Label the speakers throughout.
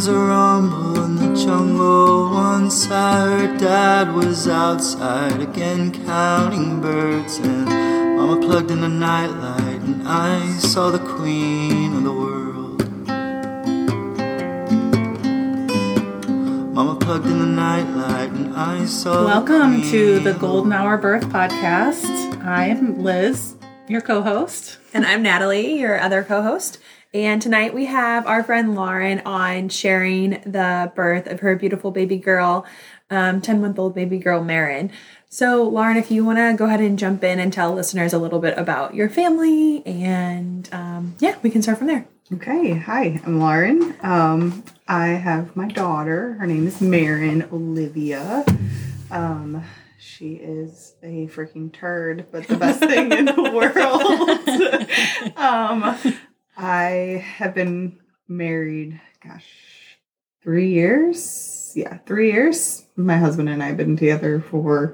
Speaker 1: was a rumble in the jungle. Once I heard Dad was outside again counting birds, and Mama plugged in a nightlight, and I saw the queen of the world. Mama plugged in the nightlight, and I saw
Speaker 2: Welcome to the Golden Hour Birth Podcast. I'm Liz, your co-host.
Speaker 3: And I'm Natalie, your other co-host. And tonight we have our friend Lauren on sharing the birth of her beautiful baby girl, 10-month-old baby girl, Marin. So Lauren, if you want to go ahead and jump in and tell listeners a little bit about your family, and we can start from there.
Speaker 4: Okay. Hi, I'm Lauren. I have my daughter. Her name is Marin Olivia. She is a freaking turd, but the best thing in the world. I have been married, 3 years. Yeah, 3 years. My husband and I have been together for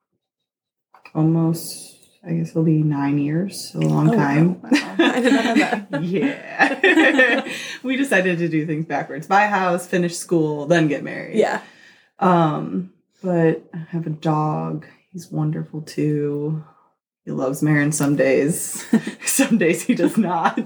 Speaker 4: almost, I guess it'll be 9 years. A long time.
Speaker 3: Wow. I did not know that.
Speaker 4: Yeah. We decided to do things backwards. Buy a house, finish school, then get married.
Speaker 3: Yeah.
Speaker 4: But I have a dog. He's wonderful too. He loves Marin some days. Some days he does not.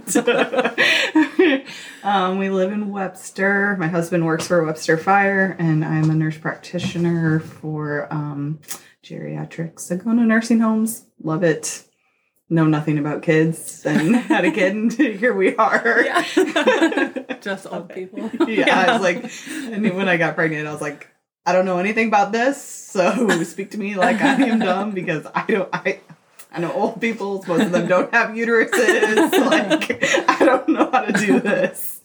Speaker 4: We live in Webster. My husband works for Webster Fire, and I'm a nurse practitioner for geriatrics. I go to nursing homes. Love it. Know nothing about kids, and had a kid, and here we are.
Speaker 2: Yeah. Just old people.
Speaker 4: Yeah, I was like, and when I got pregnant, I was like, I don't know anything about this, so speak to me like I am dumb, because I know old people, most of them don't have uteruses. Like, I don't know how to do this.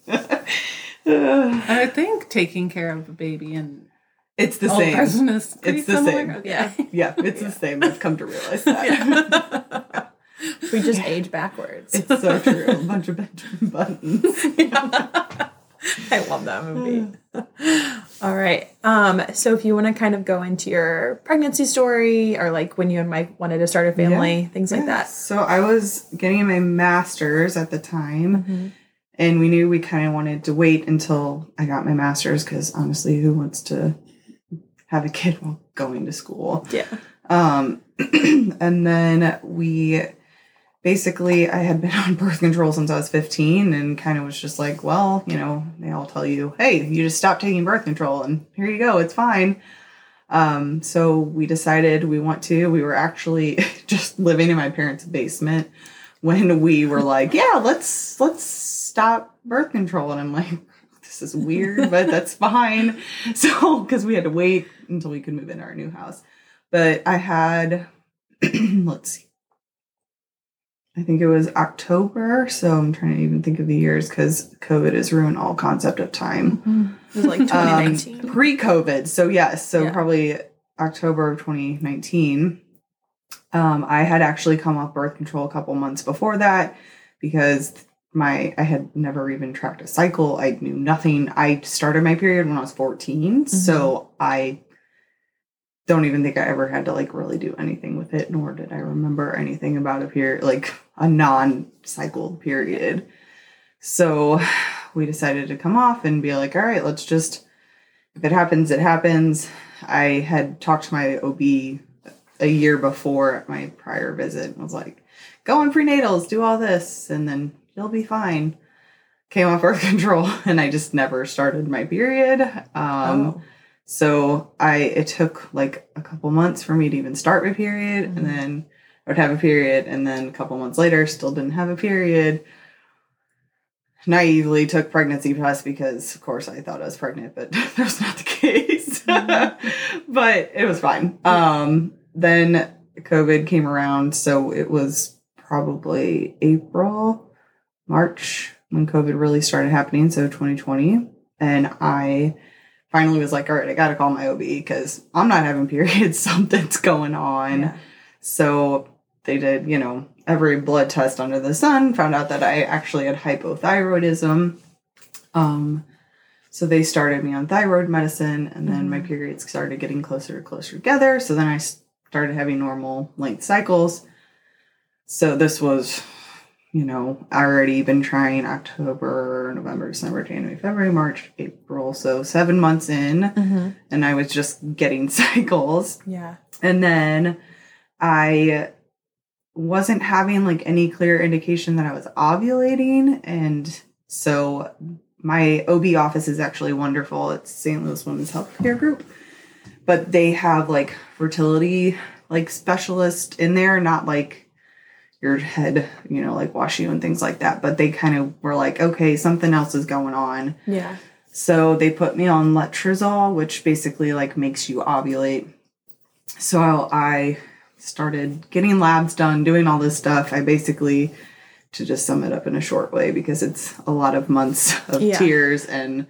Speaker 2: I think taking care of a baby and
Speaker 4: it's the same.
Speaker 2: It's
Speaker 4: the
Speaker 2: similar.
Speaker 4: same.
Speaker 2: Okay.
Speaker 4: Yeah, it's the same. I've come to realize that.
Speaker 3: We just age backwards.
Speaker 4: It's so true. A bunch of Benjamin Buttons.
Speaker 3: I love that movie. All right. So if you want to kind of go into your pregnancy story, or like when you and Mike wanted to start a family, things like that.
Speaker 4: So I was getting my master's at the time, and we knew we kind of wanted to wait until I got my master's, because honestly, who wants to have a kid while going to school?
Speaker 3: Yeah.
Speaker 4: And then I had been on birth control since I was 15, and kind of was just like, well, you know, they all tell you, hey, you just stop taking birth control and here you go, it's fine. So we decided we were actually just living in my parents' basement when we were like, yeah, let's stop birth control. And I'm like, this is weird, but that's fine. So, because we had to wait until we could move into our new house. But I had, let's see, I think it was October, so I'm trying to even think of the years, because COVID has ruined all concept of time.
Speaker 3: It was like 2019.
Speaker 4: Pre-COVID, so yes, probably October of 2019. I had actually come off birth control a couple months before that, because I had never even tracked a cycle. I knew nothing. I started my period when I was 14, so I don't even think I ever had to like really do anything with it, nor did I remember anything about a period, like a non-cycle period. So we decided to come off and be like, all right, let's just, if it happens, it happens. I had talked to my OB a year before at my prior visit and was like, go on prenatals, do all this, and then you'll be fine. Came off birth control, and I just never started my period. So it took like a couple months for me to even start my period, and then I would have a period, and then a couple months later, still didn't have a period. Naively took pregnancy test because, of course, I thought I was pregnant, but that was not the case. But it was fine. Then COVID came around, so it was probably March when COVID really started happening, so 2020, and I finally was like, all right, I got to call my OB because I'm not having periods. Something's going on. Yeah. So they did, every blood test under the sun, found out that I actually had hypothyroidism. So they started me on thyroid medicine, and then my periods started getting closer and closer together. So then I started having normal length cycles. So this was already been trying October, November, December, January, February, March, April. So 7 months in, and I was just getting cycles.
Speaker 3: Yeah.
Speaker 4: And then I wasn't having like any clear indication that I was ovulating. And so my OB office is actually wonderful. It's St. Louis Women's Healthcare Group, but they have like fertility like specialist in there, not like your head, like wash you and things like that. But they kind of were like, okay, something else is going on.
Speaker 3: Yeah.
Speaker 4: So they put me on letrozole, which basically like makes you ovulate. So I started getting labs done, doing all this stuff. I basically, to just sum it up in a short way, because it's a lot of months of tears and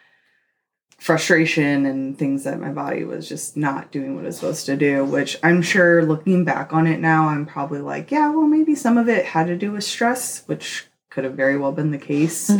Speaker 4: frustration and things that my body was just not doing what it's supposed to do, which I'm sure looking back on it now, I'm probably like, yeah, well, maybe some of it had to do with stress, which could have very well been the case.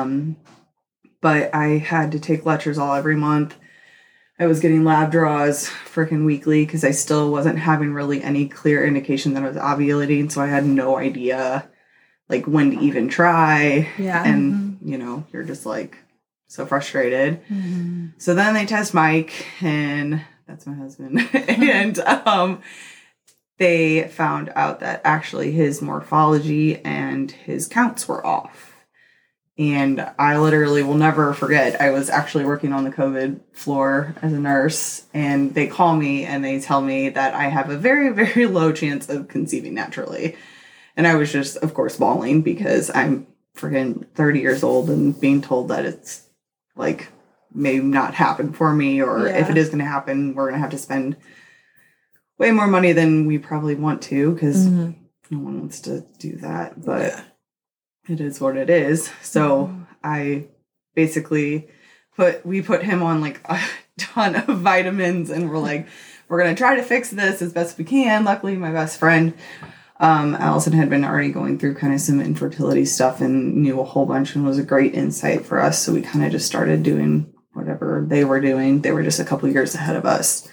Speaker 4: But I had to take letrozole every month. I was getting lab draws freaking weekly because I still wasn't having really any clear indication that I was ovulating. So I had no idea like when to even try.
Speaker 3: Yeah.
Speaker 4: And, you're just like so frustrated. So then they test Mike, and that's my husband. And they found out that actually his morphology and his counts were off. And I literally will never forget, I was actually working on the COVID floor as a nurse, and they call me and they tell me that I have a very, very low chance of conceiving naturally. And I was just, of course, bawling because I'm freaking 30 years old and being told that it's like may not happen for me, or if it is going to happen, we're going to have to spend way more money than we probably want to, because no one wants to do that. But it is what it is. So I basically we put him on like a ton of vitamins, and we're like, we're going to try to fix this as best we can. Luckily, my best friend, Allison, had been already going through kind of some infertility stuff and knew a whole bunch, and was a great insight for us. So we kind of just started doing whatever they were doing. They were just a couple years ahead of us.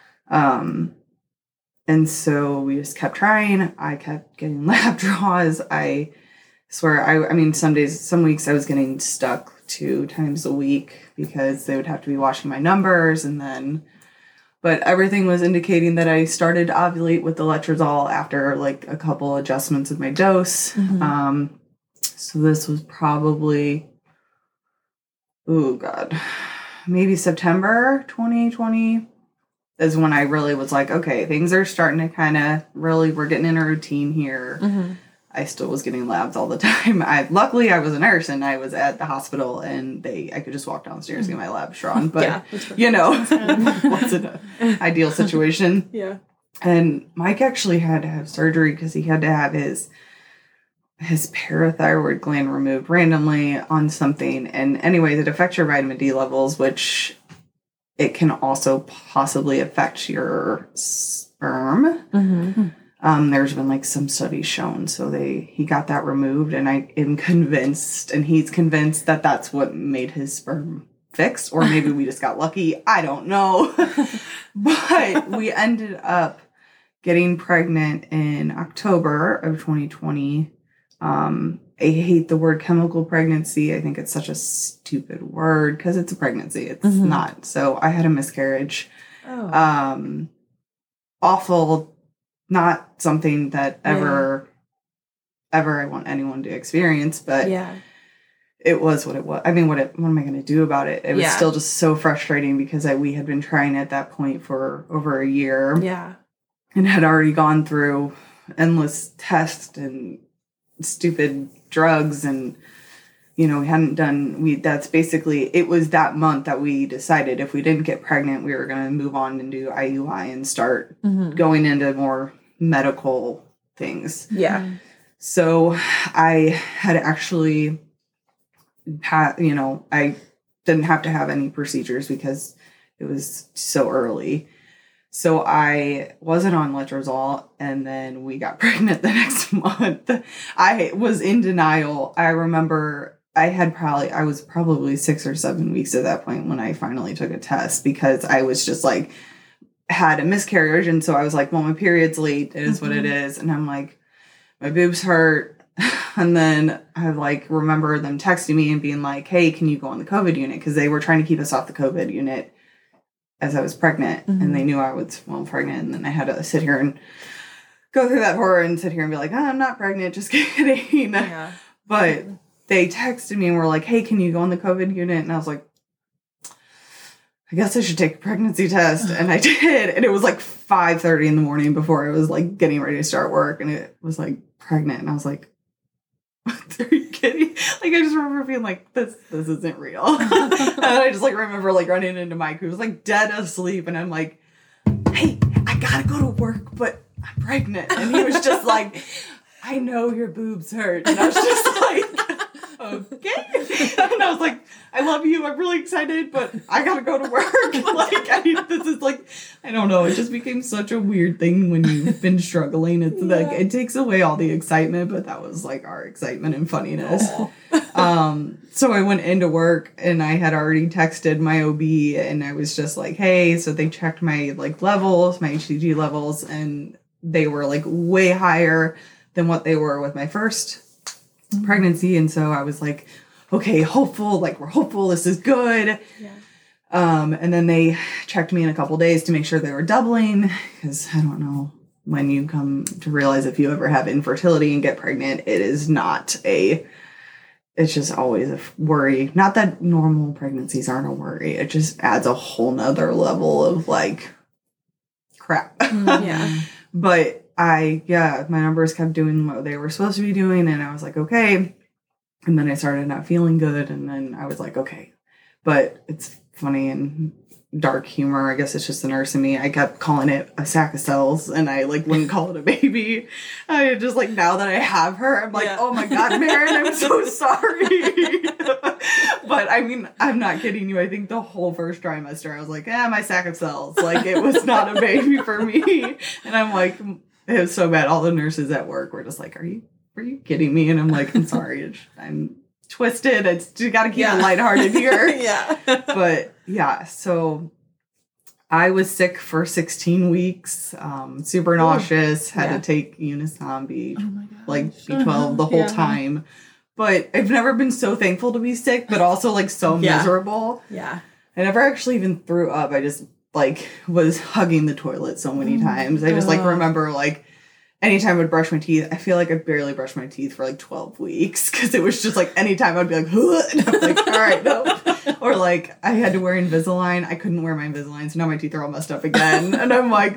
Speaker 4: And so we just kept trying. I kept getting lab draws. I swear, I mean, some weeks I was getting stuck 2 times a week because they would have to be washing my numbers, but everything was indicating that I started to ovulate with the letrozole after like a couple adjustments of my dose. So this was probably, maybe September 2020 is when I really was like, okay, things are starting to kind of really, we're getting in a routine here. I still was getting labs all the time. Luckily I was a nurse and I was at the hospital, and I could just walk downstairs and get my labs drawn. But wasn't an ideal situation.
Speaker 3: Yeah.
Speaker 4: And Mike actually had to have surgery because he had to have his parathyroid gland removed randomly on something. And anyways, it affects your vitamin D levels, which it can also possibly affect your sperm. There's been like some studies shown. So he got that removed, and I am convinced, and he's convinced that that's what made his sperm fixed, or maybe we just got lucky. I don't know. But we ended up getting pregnant in October of 2020. I hate the word chemical pregnancy. I think it's such a stupid word because it's a pregnancy. It's not. So I had a miscarriage. Awful. Not something that ever I want anyone to experience, but it was what it was. I mean, what am I going to do about it? It was still just so frustrating because we had been trying at that point for over a year.
Speaker 3: Yeah.
Speaker 4: And had already gone through endless tests and stupid drugs, and we hadn't done, that's basically, it was that month that we decided if we didn't get pregnant, we were going to move on and do IUI and start going into more medical things.
Speaker 3: Yeah.
Speaker 4: So I had actually I didn't have to have any procedures because it was so early. So I wasn't on letrozole, and then we got pregnant the next month. I was in denial. I remember I was probably 6 or 7 weeks at that point when I finally took a test, because I was just like, had a miscarriage. And so I was like, well, my period's late. It is what it is. And I'm like, my boobs hurt. And then I like remember them texting me and being like, hey, can you go on the COVID unit? Because they were trying to keep us off the COVID unit as I was pregnant. And they knew I was pregnant. And then I had to sit here and go through that horror and sit here and be like, I'm not pregnant, just kidding.
Speaker 3: Yeah.
Speaker 4: But they texted me and were like, hey, can you go on the COVID unit? And I was like, I guess I should take a pregnancy test. And I did. And it was like 5:30 in the morning before I was like getting ready to start work. And it was like pregnant. And I was like, what, are you kidding? Like, I just remember being like, this isn't real. And I just like remember like running into Mike, who was like dead asleep. And I'm like, hey, I gotta go to work, but I'm pregnant. And he was just like, I know your boobs hurt. And I was just like, okay. And I was like, I love you. I'm really excited, but I gotta go to work. This is like, I don't know. It just became such a weird thing when you've been struggling. It's like, it takes away all the excitement, but that was like our excitement and funniness. So I went into work and I had already texted my OB and I was just like, hey, so they checked my like levels, my HCG levels, and they were like way higher than what they were with my first pregnancy. And so I was like, okay, hopeful, like we're hopeful this is good.
Speaker 3: Yeah.
Speaker 4: And then they checked me in a couple days to make sure they were doubling, because I don't know when you come to realize if you ever have infertility and get pregnant, it's just always a worry. Not that normal pregnancies aren't a worry. It just adds a whole nother level of like crap.
Speaker 3: Yeah.
Speaker 4: But my numbers kept doing what they were supposed to be doing. And I was like, okay. And then I started not feeling good. And then I was like, okay. But it's funny and dark humor. I guess it's just the nurse in me. I kept calling it a sack of cells. And I like wouldn't call it a baby. I just like, now that I have her, I'm like, oh my God, Maren, I'm so sorry. But I mean, I'm not kidding you. I think the whole first trimester, I was like, my sack of cells. Like it was not a baby for me. And I'm like, it was so bad. All the nurses at work were just like, are you kidding me? And I'm like, I'm sorry. I'm twisted. You got to keep it lighthearted here. But yeah, so I was sick for 16 weeks, super nauseous, had to take Unisambi, like B12 the whole time. But I've never been so thankful to be sick, but also like so miserable.
Speaker 3: Yeah.
Speaker 4: I never actually even threw up. I just like was hugging the toilet so many times. I just like remember like anytime I would brush my teeth, I feel like I barely brushed my teeth for like 12 weeks because it was just like anytime I'd be like, and I'm like, all right, no. Or like I had to wear Invisalign. I couldn't wear my Invisalign, so now my teeth are all messed up again. And I'm like,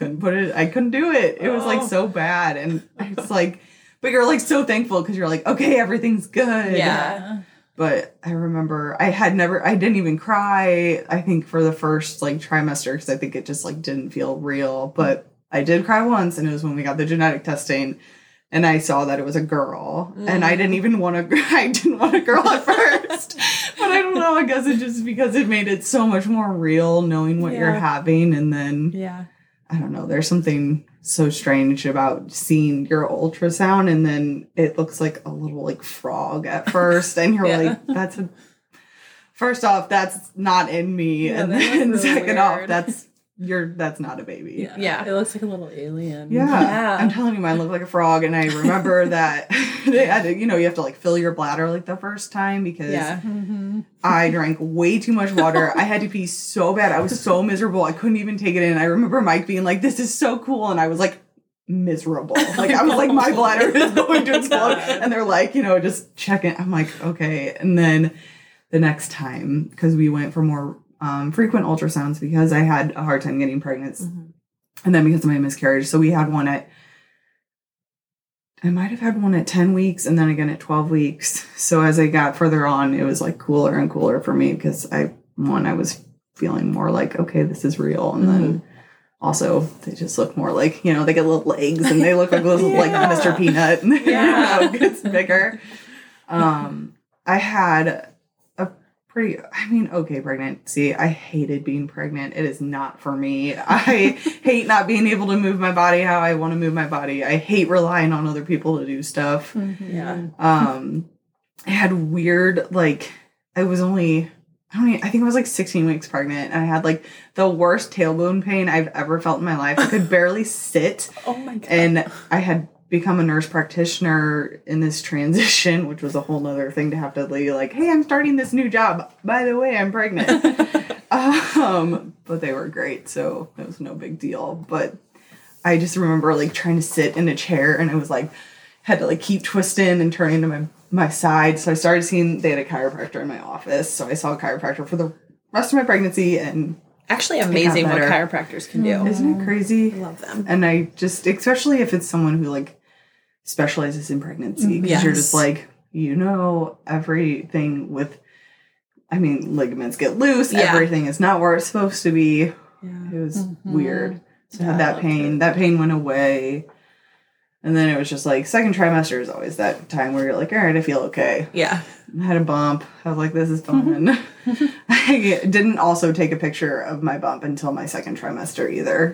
Speaker 4: I couldn't do it. It was like so bad. And it's like, but you're like so thankful because you're like, okay, everything's good.
Speaker 3: Yeah.
Speaker 4: But I remember I didn't even cry, I think, for the first like trimester because I think it just like didn't feel real. But I did cry once, and it was when we got the genetic testing and I saw that it was a girl. And I didn't want a girl at first. But I don't know, I guess it just because it made it so much more real knowing what you're having. And then I don't know, there's something so strange about seeing your ultrasound and then it looks like a little like frog at first and you're like, first off, that's not in me. And then really second off, that's not a baby.
Speaker 2: Yeah. It looks like a little alien.
Speaker 4: Yeah. I'm telling you, mine looked like a frog. And I remember that they had to, you have to like fill your bladder like the first time because I drank way too much water. I had to pee so bad. I was so miserable. I couldn't even take it in. I remember Mike being like, this is so cool. And I was like, miserable. Like I was like, my bladder is going to explode. And they're like, just checking. I'm like, okay. And then the next time, because we went for more frequent ultrasounds because I had a hard time getting pregnant. And then because of my miscarriage. So we had one I might have had one at 10 weeks and then again at 12 weeks. So as I got further on, it was like cooler and cooler for me because I was feeling more like, okay, this is real. And then also they just look more like, they get little legs and they look like little like Mr. Peanut and it gets bigger. I had okay pregnancy. I hated being pregnant. It is not for me. I hate not being able to move my body how I want to move my body. I hate relying on other people to do stuff. I had weird, like, I think I was like 16 weeks pregnant and I had like the worst tailbone pain I've ever felt in my life. I could barely sit.
Speaker 2: Oh my God.
Speaker 4: And I had become a nurse practitioner in this transition, which was a whole nother thing to have to be like, hey, I'm starting this new job. By the way, I'm pregnant. But they were great, so it was no big deal. But I just remember like trying to sit in a chair, and it was like, had to like keep twisting and turning to my side. So I started seeing, they had a chiropractor in my office. So I saw a chiropractor for the rest of my pregnancy, and
Speaker 3: actually amazing what chiropractors can do.
Speaker 4: Isn't it crazy?
Speaker 3: I love them.
Speaker 4: And I just, especially if it's someone who like specializes in pregnancy, because you're just like, you know, everything with, I mean, ligaments get loose, everything is not where it's supposed to be. It was weird. So I had that pain went away. And then it was just like, second trimester is always that time where you're like, all right, I feel okay.
Speaker 3: Yeah.
Speaker 4: I had a bump. I was like, this is fun. I didn't also take a picture of my bump until my second trimester either.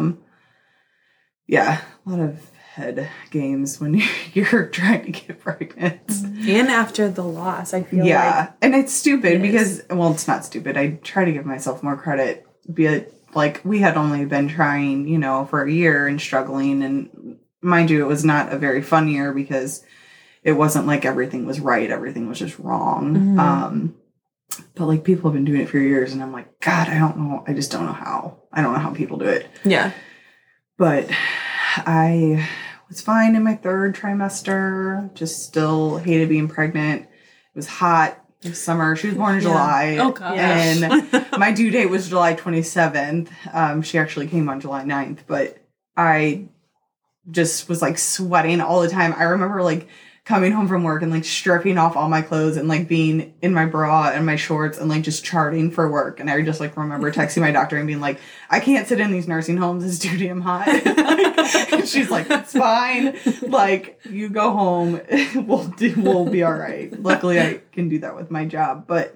Speaker 4: Yeah, a lot of head games when you're trying to get pregnant.
Speaker 3: And after the loss, I feel like.
Speaker 4: And it's stupid because, well, it's not stupid. I try to give myself more credit. Be it like, we had only been trying, you know, for a year and struggling. And mind you, it was not a very fun year because it wasn't like everything was right. Everything was just wrong. But like, people have been doing it for years, and I'm like, God, I don't know. I just don't know how. I don't know how people do it.
Speaker 3: Yeah.
Speaker 4: But I was fine in my third trimester. Just still hated being pregnant. It was hot. It was summer. She was born in July.
Speaker 2: Oh, gosh.
Speaker 4: And my due date was July 27th. She actually came on July 9th. But I just was like sweating all the time. I remember like coming home from work and like stripping off all my clothes and like being in my bra and my shorts and like just charting for work. And I just like remember texting my doctor and being like, I can't sit in these nursing homes. It's too damn hot. And she's like, it's fine. Like, you go home. We'll be all right. Luckily I can do that with my job. But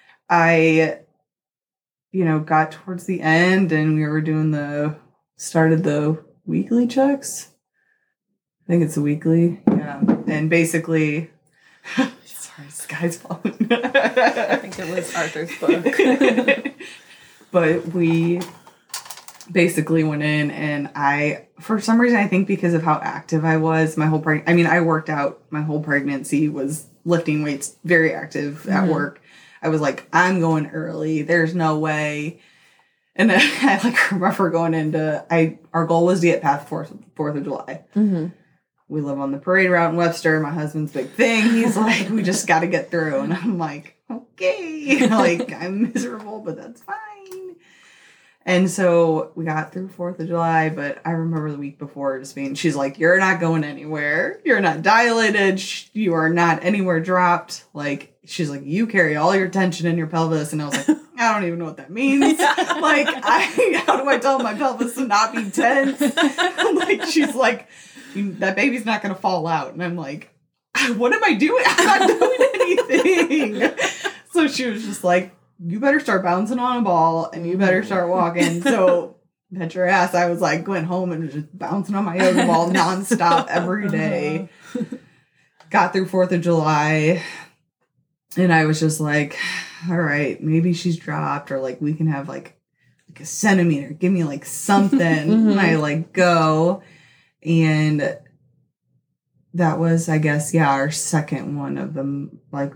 Speaker 4: I, you know, got towards the end and we were started the weekly checks. I think it's a weekly. Yeah. And basically, sorry, Sky's phone.
Speaker 3: I think it was Arthur's book.
Speaker 4: But we basically went in, and for some reason, I think because of how active I was, I worked out my whole pregnancy, was lifting weights, very active at work. I was like, I'm going early. There's no way. And I like remember going into, our goal was to get past 4th of July. Mm-hmm. We live on the parade route in Webster. My husband's big thing. He's like, we just got to get through. And I'm like, okay. Like, I'm miserable, but that's fine. And so we got through 4th of July, but I remember the week before just she's like, you're not going anywhere. You're not dilated. You are not anywhere dropped. Like, she's like, you carry all your tension in your pelvis. And I was like, I don't even know what that means. Like, how do I tell my pelvis to not be tense? Like, she's like, that baby's not going to fall out. And I'm like, what am I doing? I'm not doing anything. So she was just like, you better start bouncing on a ball and you better start walking. So bet your ass I was like went home and was just bouncing on my yoga ball nonstop every day. Got through 4th of July. And I was just like, all right, maybe she's dropped, or like we can have like a centimeter. Give me like something. And I like go. And that was, I guess, our second one of them, like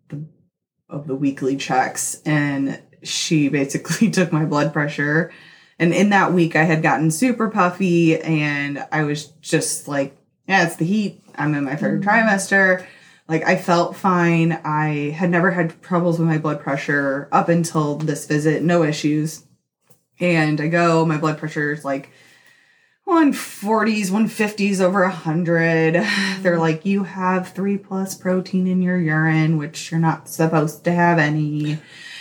Speaker 4: of the weekly checks. And she basically took my blood pressure. And in that week, I had gotten super puffy, and I was just like, yeah, it's the heat. I'm in my third trimester. Like, I felt fine. I had never had troubles with my blood pressure up until this visit. No issues. And I go, my blood pressure is like 140s, 150s, over 100. They're like, you have 3+ protein in your urine, which you're not supposed to have any.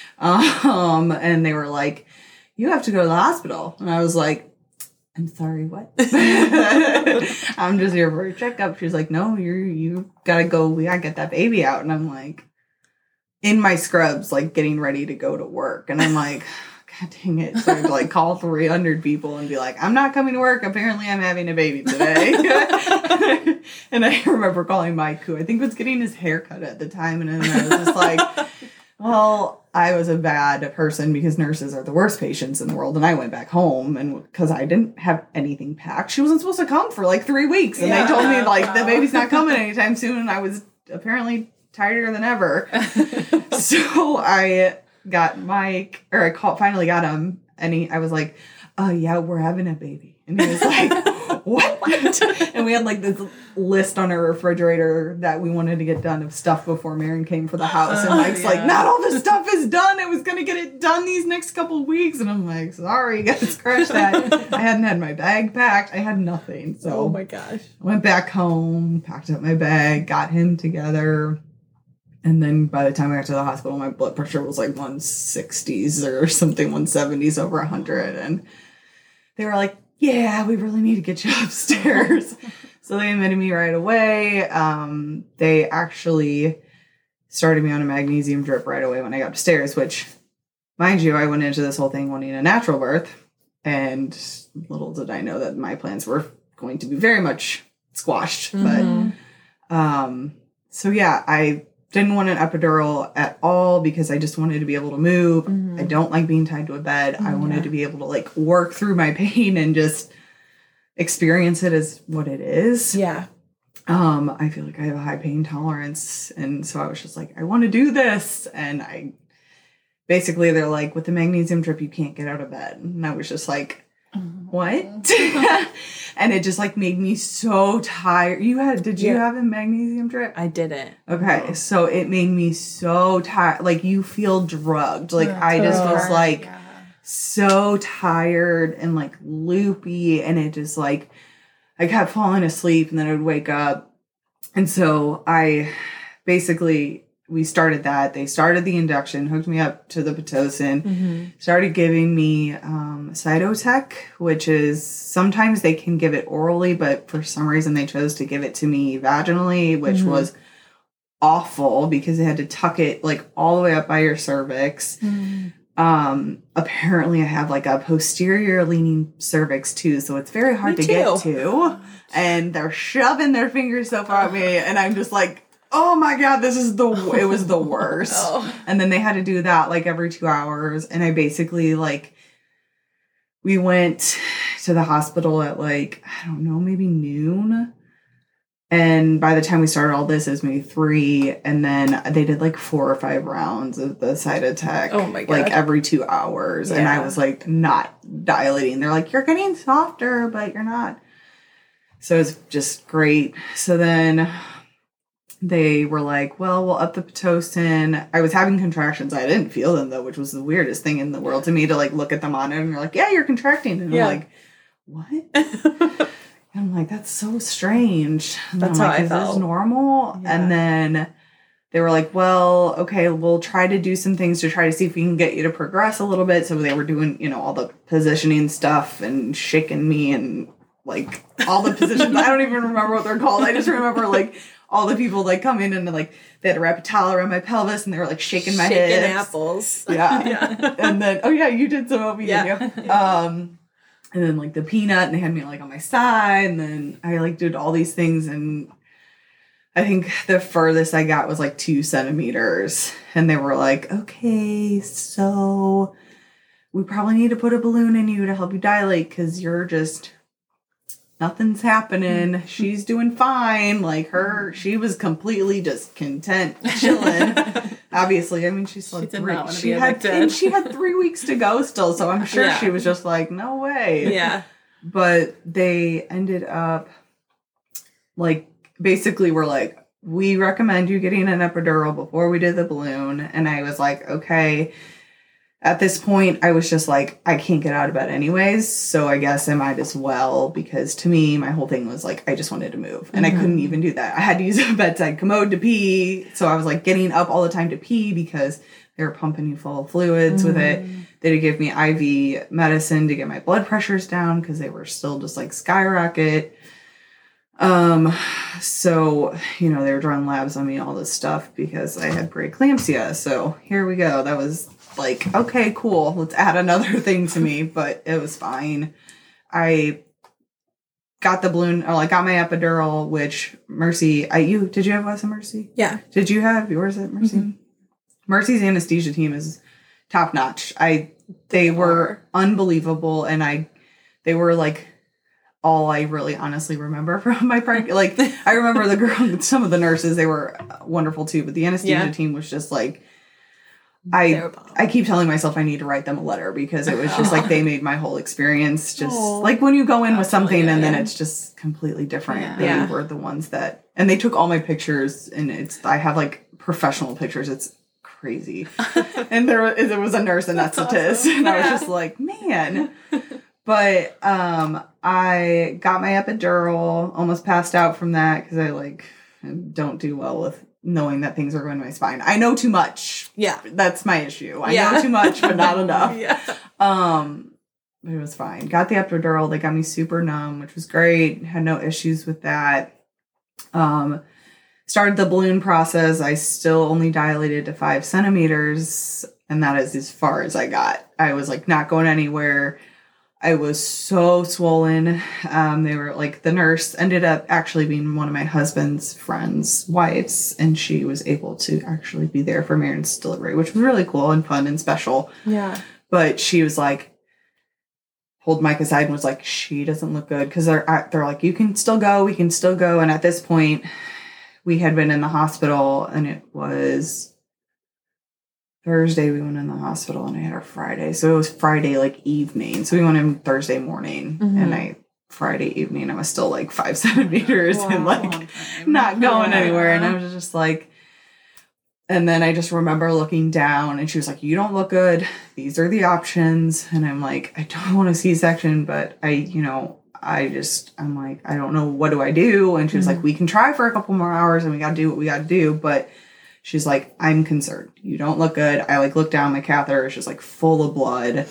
Speaker 4: And they were like, you have to go to the hospital. And I was like, I'm sorry, what? I'm just here for a checkup. She's like, no, you gotta go. We gotta get that baby out. And I'm like, in my scrubs, like getting ready to go to work. And I'm like, God dang it. So I had to like call 300 people and be like, I'm not coming to work. Apparently I'm having a baby today. And I remember calling Mike, who I think was getting his hair cut at the time. And then I was just like, Well, I was a bad person because nurses are the worst patients in the world. And I went back home and because I didn't have anything packed. She wasn't supposed to come for like 3 weeks. And they told me like the baby's not coming anytime soon. And I was apparently tighter than ever. So I got Mike, or finally got him. And I was like, yeah, we're having a baby. And he was like, what? And we had like this list on our refrigerator that we wanted to get done of stuff before Marin came for the house. And Mike's like, not all the stuff is done. I was going to get it done these next couple of weeks. And I'm like, sorry, you gotta scratch that. I hadn't had my bag packed. I had nothing. So
Speaker 3: oh my gosh.
Speaker 4: I went back home, packed up my bag, got him together. And then by the time I got to the hospital, my blood pressure was like 160s or something, 170s over 100. And they were like, yeah, we really need to get you upstairs. So they admitted me right away. They actually started me on a magnesium drip right away when I got upstairs, which, mind you, I went into this whole thing wanting a natural birth. And little did I know that my plans were going to be very much squashed.
Speaker 3: Mm-hmm.
Speaker 4: But, so yeah, I didn't want an epidural at all because I just wanted to be able to move.
Speaker 3: Mm-hmm.
Speaker 4: I don't like being tied to a bed. I wanted to be able to like work through my pain and just experience it as what it is.
Speaker 3: Yeah.
Speaker 4: I feel like I have a high pain tolerance. And so I was just like, I want to do this. And basically they're like, with the magnesium drip, you can't get out of bed. And I was just like, what? And it just like made me so tired. Did you have a magnesium drip?
Speaker 3: I didn't.
Speaker 4: Okay. So it made me so tired. Like you feel drugged. Like I just was like so tired and like loopy. And it just like, I kept falling asleep and then I would wake up. And so we started that. They started the induction, hooked me up to the Pitocin, started giving me Cytotec, which is sometimes they can give it orally, but for some reason they chose to give it to me vaginally, which was awful because they had to tuck it like all the way up by your cervix. Apparently I have like a posterior leaning cervix too, so it's very hard to get to. And they're shoving their fingers so far at me, and I'm just like, oh my God, it was the worst. And then they had to do that like every 2 hours. And I basically we went to the hospital at like, I don't know, maybe noon. And by the time we started all this, it was maybe 3. And then they did like 4 or 5 rounds of the Cytotec.
Speaker 3: Oh my God.
Speaker 4: Like every 2 hours. Yeah. And I was like not dilating. They're like, you're getting softer, but you're not. So it was just great. So then they were like, well, we'll up the Pitocin. I was having contractions. I didn't feel them, though, which was the weirdest thing in the world to me to, like, look at the monitor. And they're like, yeah, you're contracting. And I'm like, what? And I'm like, that's so strange. And
Speaker 3: that's
Speaker 4: I'm
Speaker 3: how
Speaker 4: like,
Speaker 3: I felt.
Speaker 4: Is this normal? Yeah. And then they were like, well, okay, we'll try to do some things to try to see if we can get you to progress a little bit. So they were doing, all the positioning stuff and shaking me and, like, all the positions. I don't even remember what they're called. I just remember, like, all the people like come in and like they had to wrap a towel around my pelvis and they were like shaking my hips.
Speaker 3: Shaking apples.
Speaker 4: Yeah. And then you did some of it, didn't you? And then like the peanut, and they had me like on my side, and then I like did all these things, and I think the furthest I got was like 2 centimeters, and they were like, okay, so we probably need to put a balloon in you to help you dilate because you're just nothing's happening. She's doing fine. Like she was completely just content, chilling. Obviously, I mean, she had 3 weeks to go still, so I'm sure she was just like, no way.
Speaker 3: Yeah.
Speaker 4: But they ended up like basically were like, we recommend you getting an epidural before we did the balloon. And I was like, okay. At this point, I was just like, I can't get out of bed anyways, so I guess I might as well, because to me, my whole thing was like, I just wanted to move, and I couldn't even do that. I had to use a bedside commode to pee, so I was like getting up all the time to pee because they were pumping you full of fluids with it. They had to give me IV medicine to get my blood pressures down because they were still just like skyrocket. So, they were drawing labs on me, all this stuff, because I had preeclampsia, so here we go. That was like, okay, cool, let's add another thing to me, but it was fine. I got the balloon, or like got my epidural, which Mercy, did you have Wes and Mercy?
Speaker 3: Yeah.
Speaker 4: Did you have yours at Mercy? Mercy's anesthesia team is top notch. They were unbelievable, and they were like all I really honestly remember from my pregnancy. Like, I remember the girl, some of the nurses, they were wonderful too, but the anesthesia team was just like, I keep telling myself I need to write them a letter, because it was just like they made my whole experience just like when you go in with something and then it's just completely different. They were the ones that, and they took all my pictures, and I have like professional pictures. It's crazy. And there was a nurse anesthetist, and I was just like, man. But I got my epidural, almost passed out from that because I don't do well with knowing that things are going to my spine. I know too much. Yeah. That's my issue. I know too much, but not enough. But it was fine. Got the epidural. They got me super numb, which was great. Had no issues with that. Started the balloon process. I still only dilated to 5 centimeters, and that is as far as I got. I was like not going anywhere. I was so swollen. They were like, the nurse ended up actually being one of my husband's friends' wives, and she was able to actually be there for Maren's delivery, which was really cool and fun and special. Yeah. But she was like, pulled Mike aside and was like, she doesn't look good, because they're like, you can still go, we can still go. And at this point, we had been in the hospital, and it was Thursday we went in the hospital, and I had our Friday. So it was Friday evening. So we went in Thursday morning, and Friday evening I was still like 5 centimeters and not going anywhere. And I was just like, and then I just remember looking down, and she was like, you don't look good. These are the options. And I'm like, I don't want a C-section, but I'm like, I don't know, what do I do? And she was like, we can try for a couple more hours, and we got to do what we got to do. But she's like, I'm concerned. You don't look good. I look down, my catheter is just full of blood.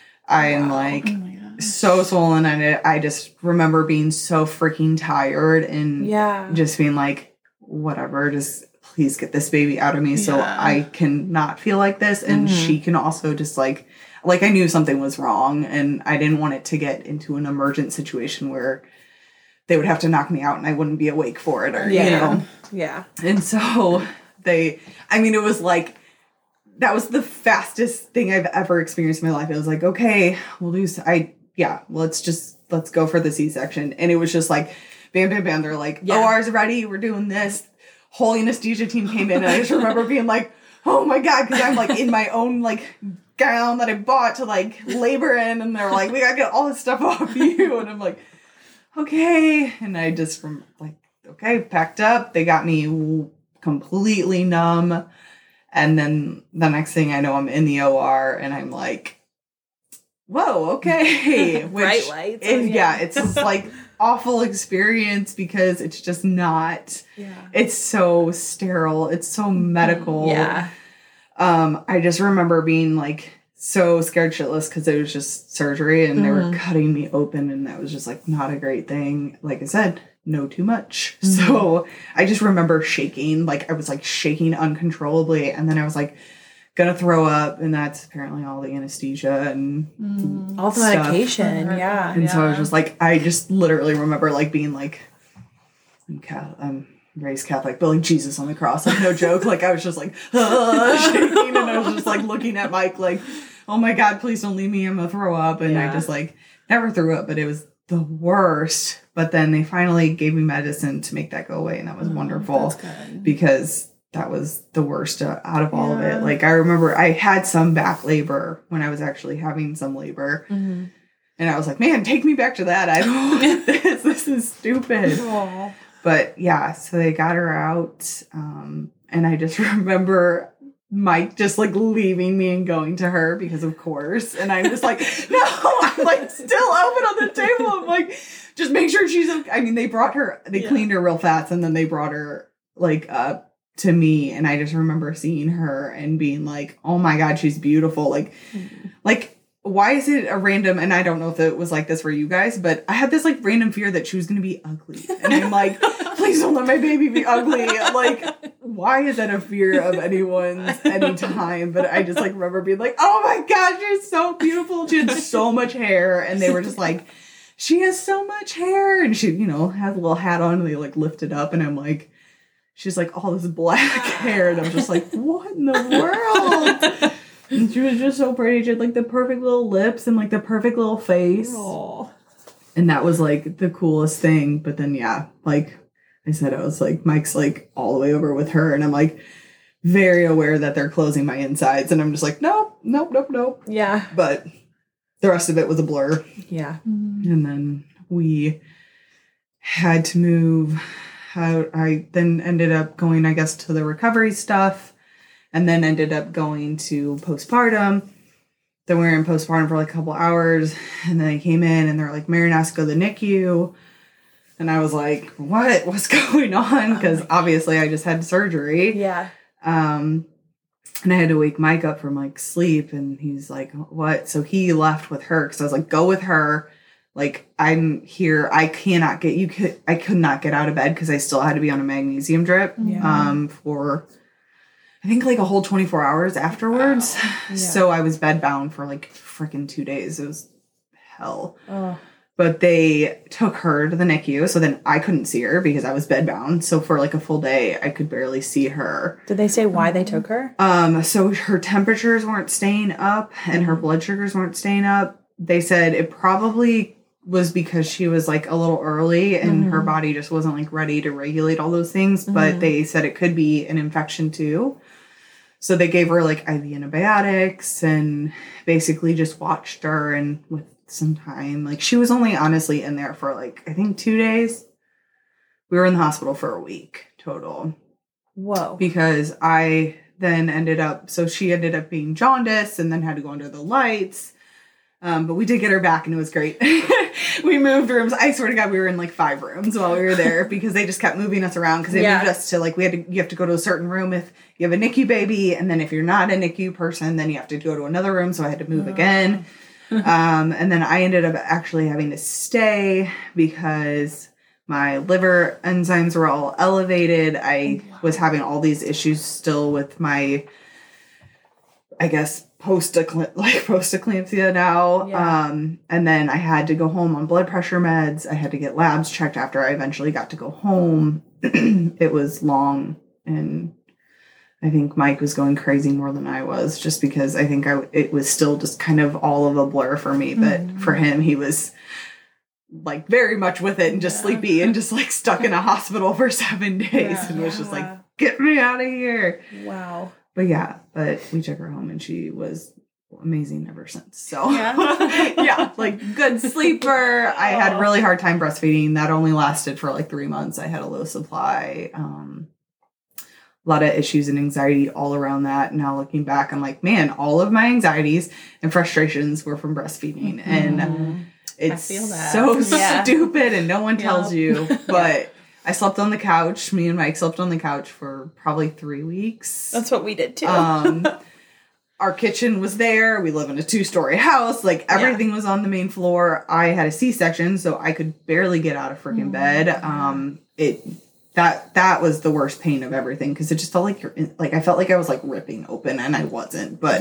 Speaker 4: I'm so swollen. And I just remember being so freaking tired and just being like, whatever, just please get this baby out of me so I can not feel like this. And she can also just like I knew something was wrong, and I didn't want it to get into an emergent situation where they would have to knock me out and I wouldn't be awake for it, or, you know. Yeah. And so it was like, that was the fastest thing I've ever experienced in my life. It was like, okay, let's go for the C-section. And it was just like, bam, bam, bam. They're like, OR's ready. We're doing this. Whole anesthesia team came in, and I just remember being like, oh my God, because I'm in my own gown that I bought to labor in. And they're like, we got to get all this stuff off you. And I'm like, okay. And I just packed up. They got me completely numb, and then the next thing I know, I'm in the OR, and I'm like, whoa, okay. Bright lights. It's this awful experience, because it's just not, it's so sterile, it's so medical. I just remember being so scared shitless, because it was just surgery, and they were cutting me open, and that was just not a great thing. Like I said, know too much. So I just remember shaking, I was shaking uncontrollably, and then I was gonna throw up, and that's apparently all the anesthesia and
Speaker 3: all the medication.
Speaker 4: And so I was just I just literally remember being I'm raised Catholic, but Jesus on the cross, no joke. I was just shaking, and I was just looking at Mike oh my God, please don't leave me, I'm gonna throw up. And I just never threw up, but it was the worst. But then they finally gave me medicine to make that go away, and that was wonderful. That's good. Because that was the worst out of all of it. I remember I had some back labor when I was actually having some labor. And I was like, man, take me back to that. I don't want this. This is stupid. Aww. But so they got her out. And I just remember Mike just leaving me and going to her, because of course. And I'm just no, I'm still open on the table. I'm just make sure she's okay. They brought her, they cleaned her real fast, and then they brought her up to me, and I just remember seeing her and being oh my God, she's beautiful. Why is it a random, and I don't know if it was like this for you guys, but I had this random fear that she was going to be ugly. And I'm please don't let my baby be ugly. Why is that a fear of anyone's anytime? But I just remember being oh my God, she's so beautiful. She had so much hair, and they were just she has so much hair. And she, has a little hat on, and they lift it up, and I'm she's like all this black hair, and I'm just like, what in the world? And she was just so pretty. She had like the perfect little lips and like the perfect little face.
Speaker 3: Aww.
Speaker 4: And that was like the coolest thing. But then, yeah, like I said, I was like, Mike's like all the way over with her. And I'm like very aware that they're closing my insides. And I'm just like, nope.
Speaker 3: Yeah.
Speaker 4: But the rest of it was a blur.
Speaker 3: Yeah.
Speaker 4: And then we had to move. I then ended up going, I guess, to the recovery stuff. And then ended up going to postpartum. Then we were in postpartum for like a couple hours. And then I came in and they're like, Marion has to go to the NICU. And I was like, what? What's going on? Because obviously I just had surgery.
Speaker 3: Yeah.
Speaker 4: And I had to wake Mike up from like sleep. And he's like, what? So he left with her because I was like, go with her. Like, I'm here. I cannot get you. I could not get out of bed because I still had to be on a magnesium drip for, I think, like a whole 24 hours afterwards. Wow. Yeah. So I was bedbound for like freaking 2 days. It was hell. Oh. But they took her to the NICU. So then I couldn't see her because I was bedbound. So for like a full day, I could barely see her.
Speaker 3: Did they say why they took her?
Speaker 4: So her temperatures weren't staying up and her blood sugars weren't staying up. They said it probably was because she was like a little early and her body just wasn't like ready to regulate all those things. But they said it could be an infection too. So they gave her like IV antibiotics and basically just watched her, and with some time, like she was only honestly in there for like, I think 2 days. We were in the hospital for a week total.
Speaker 3: Whoa.
Speaker 4: Because I then ended up, so she ended up being jaundiced and then had to go under the lights. But we did get her back and it was great. We moved rooms. I swear to God, we were in like 5 rooms while we were there because they just kept moving us around because they moved us to like, you have to go to a certain room if you have a NICU baby. And then if you're not a NICU person, then you have to go to another room. So I had to move again. And then I ended up actually having to stay because my liver enzymes were all elevated. I was having all these issues still with my, I guess, post-eclampsia now. Yeah. And then I had to go home on blood pressure meds. I had to get labs checked after I eventually got to go home. It was long, and I think Mike was going crazy more than I was, just because I think it was still just kind of all of a blur for me. But for him, he was like very much with it and just sleepy and just like stuck in a hospital for 7 days and was just like, get me out of here.
Speaker 3: Wow.
Speaker 4: But we took her home and she was amazing ever since. So like good sleeper. I had really hard time breastfeeding. That only lasted for like 3 months. I had a low supply. A lot of issues and anxiety all around that. Now looking back, I'm like, man, all of my anxieties and frustrations were from breastfeeding. And it's so stupid and no one tells you. But I slept on the couch. Me and Mike slept on the couch for probably 3 weeks.
Speaker 3: That's what we did too.
Speaker 4: Our kitchen was there. We live in a 2-story house. Like everything was on the main floor. I had a C-section, so I could barely get out of freaking bed. That was the worst pain of everything because it just felt like I felt like I was like ripping open and I wasn't. But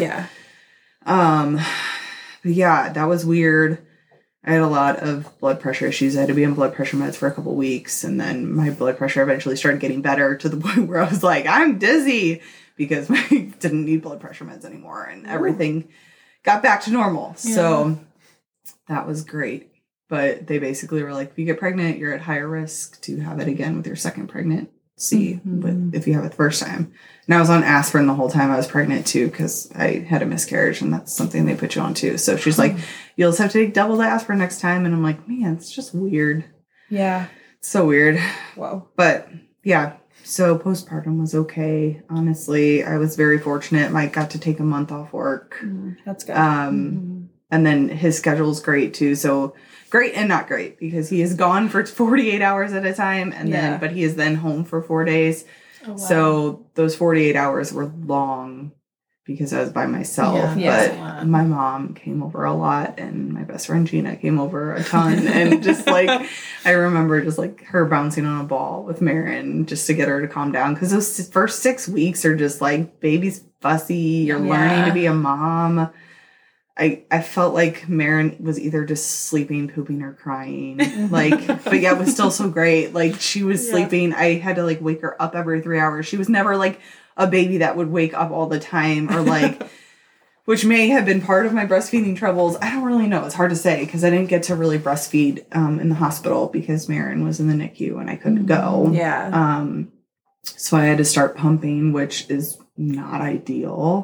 Speaker 4: that was weird. I had a lot of blood pressure issues. I had to be on blood pressure meds for a couple weeks, and then my blood pressure eventually started getting better to the point where I was like, I'm dizzy, because I didn't need blood pressure meds anymore, and everything got back to normal. Yeah. So that was great. But they basically were like, if you get pregnant, you're at higher risk to have it again with your second pregnancy if you have it the first time. And I was on aspirin the whole time I was pregnant too, because I had a miscarriage, and that's something they put you on too. So she's like, you'll just have to take double the aspirin next time. And I'm like, man, it's just weird.
Speaker 3: Yeah.
Speaker 4: It's so weird.
Speaker 3: Whoa.
Speaker 4: But yeah, so postpartum was okay. Honestly, I was very fortunate. Mike got to take a month off work.
Speaker 3: That's good.
Speaker 4: And then his schedule's great too. So great and not great, because he is gone for 48 hours at a time, and but he is then home for 4 days. Oh, wow. So those 48 hours were long because I was by myself. But my mom came over a lot, and my best friend Gina came over a ton. And just like, I remember just like her bouncing on a ball with Marin just to get her to calm down. Because those first 6 weeks are just like, baby's fussy. You're learning to be a mom. I felt like Marin was either just sleeping, pooping, or crying. Like, but yeah, it was still so great. Like, she was sleeping. I had to like wake her up every 3 hours. She was never like a baby that would wake up all the time or like, which may have been part of my breastfeeding troubles. I don't really know. It's hard to say because I didn't get to really breastfeed in the hospital because Marin was in the NICU and I couldn't go.
Speaker 3: Yeah.
Speaker 4: So I had to start pumping, which is not ideal.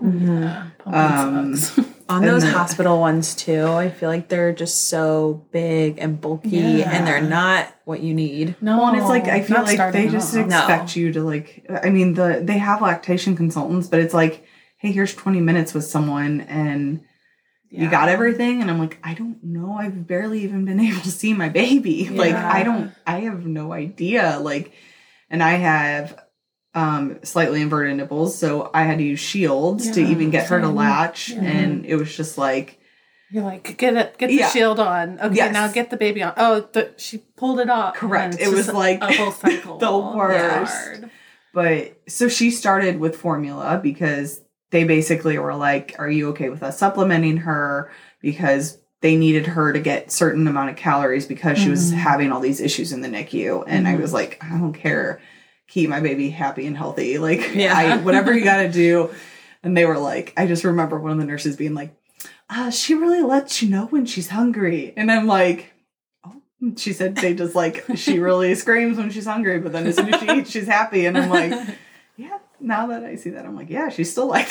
Speaker 2: Sucks.
Speaker 3: On those hospital ones too, I feel like they're just so big and bulky and they're not what you need.
Speaker 2: No,
Speaker 4: Well, and it's like, I feel
Speaker 2: not
Speaker 4: like they
Speaker 2: starting
Speaker 4: just
Speaker 2: off.
Speaker 4: expect you to like, I mean, they have lactation consultants, but it's like, hey, here's 20 minutes with someone and you got everything. And I'm like, I don't know. I've barely even been able to see my baby. Like, I have no idea. Like, and I have slightly inverted nipples. So I had to use shields to even get her to latch. And it was just like,
Speaker 2: You're like, get the shield on. Okay, now get the baby on. Oh, she pulled it off.
Speaker 4: correct.
Speaker 2: And
Speaker 4: It
Speaker 2: it's
Speaker 4: was
Speaker 2: just
Speaker 4: like
Speaker 2: a whole cycle.
Speaker 4: the worst.
Speaker 2: Hard.
Speaker 4: But so she started with formula because they basically were like, are you okay with us supplementing her? Because they needed her to get certain amount of calories because she was having all these issues in the NICU. And I was like, I don't care. Keep my baby happy and healthy. Like, whatever you got to do. And they were like, I just remember one of the nurses being like, she really lets you know when she's hungry. And I'm like, oh, she said they just like, she really screams when she's hungry, but then as soon as she eats, she's happy. And I'm like, yeah, now that I see that, I'm like, yeah, she's still like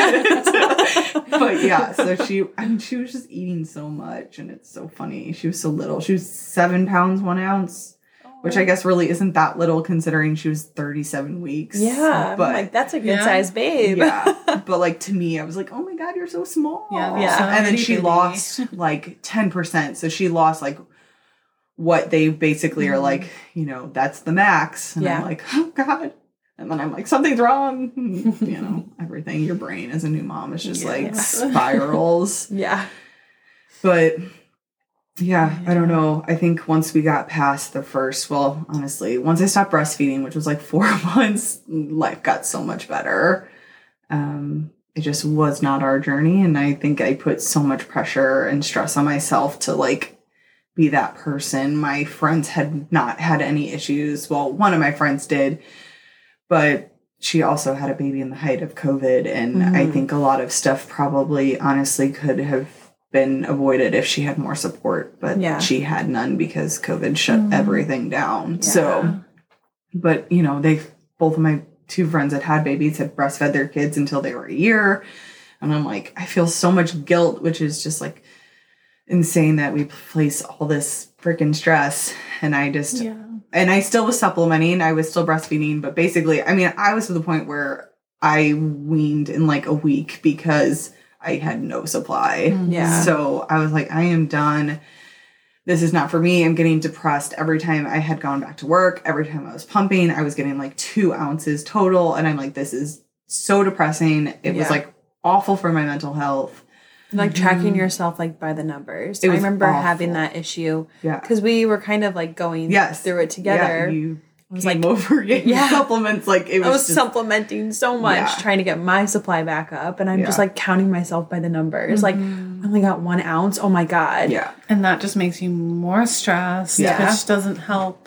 Speaker 4: that. But yeah, so she was just eating so much and it's so funny. She was so little. She was 7 pounds, 1 ounce. Which I guess really isn't that little considering she was 37 weeks.
Speaker 3: Yeah.
Speaker 4: But
Speaker 3: like, that's a good sized babe.
Speaker 4: yeah. But like to me, I was like, oh my God, you're so small.
Speaker 2: Yeah.
Speaker 4: And then she lost like 10%. So she lost like what they basically are like, you know, that's the max. And I'm like, oh God. And then I'm like, something's wrong. You know, everything. Your brain as a new mom is just like spirals.
Speaker 3: Yeah.
Speaker 4: But yeah, I don't know. I think once we got past the first, well, honestly, once I stopped breastfeeding, which was like 4 months, life got so much better. It just was not our journey. And I think I put so much pressure and stress on myself to like be that person. My friends had not had any issues. Well, one of my friends did, but she also had a baby in the height of COVID. And I think a lot of stuff probably honestly could have been avoided if she had more support, but she had none because COVID shut everything down. So, but you know, both of my 2 friends that had babies had breastfed their kids until they were a year. And I'm like, I feel so much guilt, which is just like insane that we place all this freaking stress. And I just, and I still was supplementing, I was still breastfeeding, but basically, I mean, I was to the point where I weaned in like a week because I had no supply.
Speaker 3: Yeah.
Speaker 4: So I was like, I am done. This is not for me. I'm getting depressed every time I had gone back to work. Every time I was pumping, I was getting like 2 ounces total. And I'm like, this is so depressing. It was like awful for my mental health.
Speaker 3: Like tracking yourself like by the numbers. I
Speaker 4: was
Speaker 3: remember
Speaker 4: awful.
Speaker 3: having that issue.
Speaker 4: Yeah.
Speaker 3: Because we were kind of like going through it together.
Speaker 4: Yeah, you
Speaker 3: was
Speaker 4: came
Speaker 3: like,
Speaker 4: over getting supplements. Like it was,
Speaker 3: I was
Speaker 4: just,
Speaker 3: supplementing so much, trying to get my supply back up. And I'm just like counting myself by the numbers. Like, I only got 1 ounce. Oh my God.
Speaker 4: Yeah.
Speaker 2: And that just makes you more stressed, which doesn't help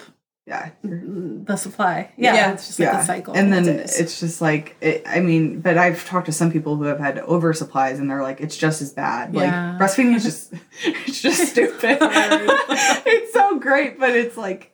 Speaker 2: the supply. It's just like a cycle.
Speaker 4: And then it's just like, I mean, but I've talked to some people who have had oversupplies and they're like, it's just as bad. Like breastfeeding is just, it's just stupid. It's so great, but it's like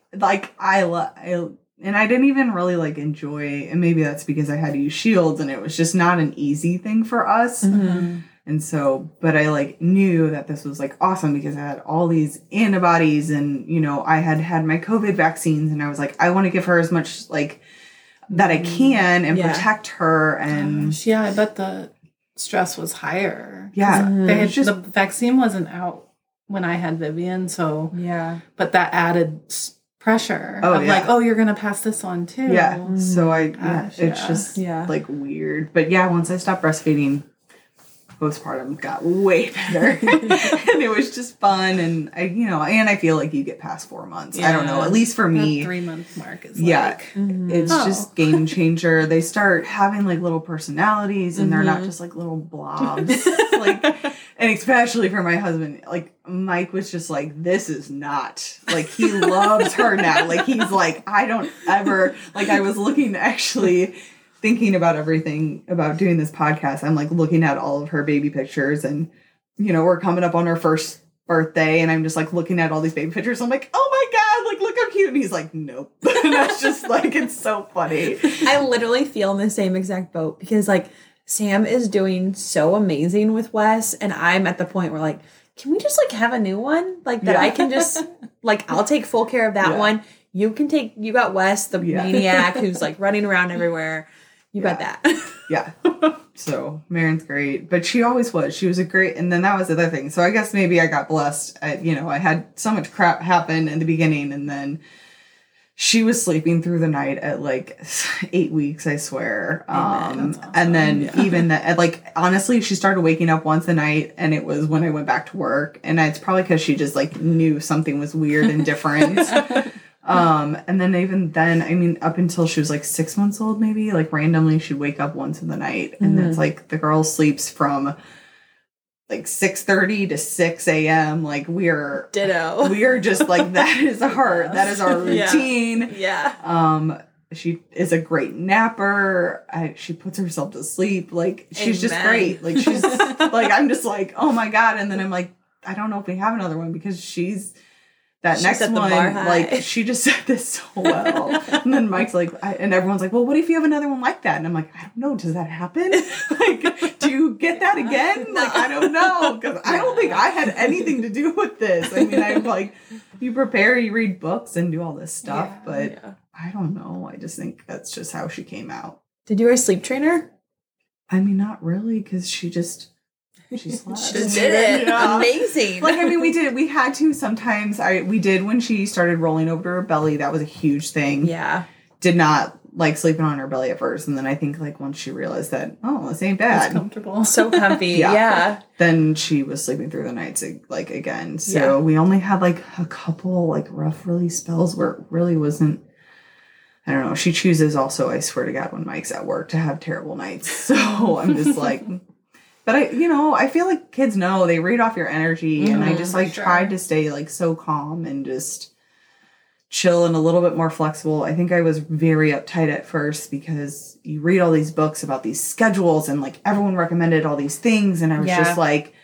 Speaker 4: and I didn't even really like enjoy, and maybe that's because I had to use shields and it was just not an easy thing for us. And so, but I like knew that this was like awesome because I had all these antibodies and, you know, I had my COVID vaccines and I was like, I want to give her as much like that I can and protect her. And
Speaker 2: I bet the stress was higher.
Speaker 4: Yeah.
Speaker 2: The vaccine wasn't out when I had Vivian. So, but that added pressure of like, oh, you're going to pass this on too.
Speaker 4: Yeah. So it's just like weird. But yeah, once I stopped breastfeeding, postpartum got way better. And it was just fun. And I feel like you get past 4 months. I don't know. At least for me.
Speaker 2: That 3-month mark is
Speaker 4: it's just game changer. They start having like little personalities and they're not just like little blobs. And especially for my husband, like Mike was just like, this is not like, he loves her now. Like he's like, I don't ever, like I was looking actually thinking about everything about doing this podcast. I'm like looking at all of her baby pictures and, we're coming up on her first birthday and I'm just like looking at all these baby pictures. I'm like, oh my God, like look how cute. And he's like, nope. And that's just like, it's so funny.
Speaker 3: I literally feel in the same exact boat because like Sam is doing so amazing with Wes. And I'm at the point where like, can we just like have a new one? Like that I can just like, I'll take full care of that one. You got Wes, the maniac who's like running around everywhere. You got that.
Speaker 4: Yeah. So Marin's great, but she always was. She was a great, and then that was the other thing. So I guess maybe I got blessed. I had so much crap happen in the beginning, and then she was sleeping through the night at like 8 weeks, I swear. Awesome. And then even that, like honestly, she started waking up once a night, and it was when I went back to work, and it's probably because she just like knew something was weird and different. And then even then, I mean, up until she was like 6 months old, maybe like randomly she'd wake up once in the night. And it's like the girl sleeps from like 6:30 to 6 a.m. Like we are just like, that is our routine. She is a great napper. She puts herself to sleep. Like she's just great. Like she's like, I'm just like, oh my God. And then I'm like, I don't know if we have another one because she's next one, like, she just said this so well. And then Mike's like, and everyone's like, well, what if you have another one like that? And I'm like, I don't know. Does that happen? Like, do you get that again? Like, I don't know. Because I don't think I had anything to do with this. I mean, I'm like, you prepare, you read books and do all this stuff. But I don't know. I just think that's just how she came out.
Speaker 3: Did you wear a sleep trainer?
Speaker 4: I mean, not really, because she slept.
Speaker 3: She just did it. Yeah. Amazing.
Speaker 4: Like, I mean, we had to sometimes. We did when she started rolling over to her belly. That was a huge thing.
Speaker 3: Yeah.
Speaker 4: Did not like sleeping on her belly at first. And then I think like once she realized that, oh, this ain't bad.
Speaker 2: It's comfortable.
Speaker 3: So comfy. Yeah.
Speaker 4: Then she was sleeping through the nights like again. So we only had like a couple like rough release spells where it really wasn't. I don't know. She chooses also, I swear to God, when Mike's at work to have terrible nights. So I'm just like... But I feel like kids know, they read off your energy, and I just like tried to stay like so calm and just chill and a little bit more flexible. I think I was very uptight at first because you read all these books about these schedules and like everyone recommended all these things, and I was just like,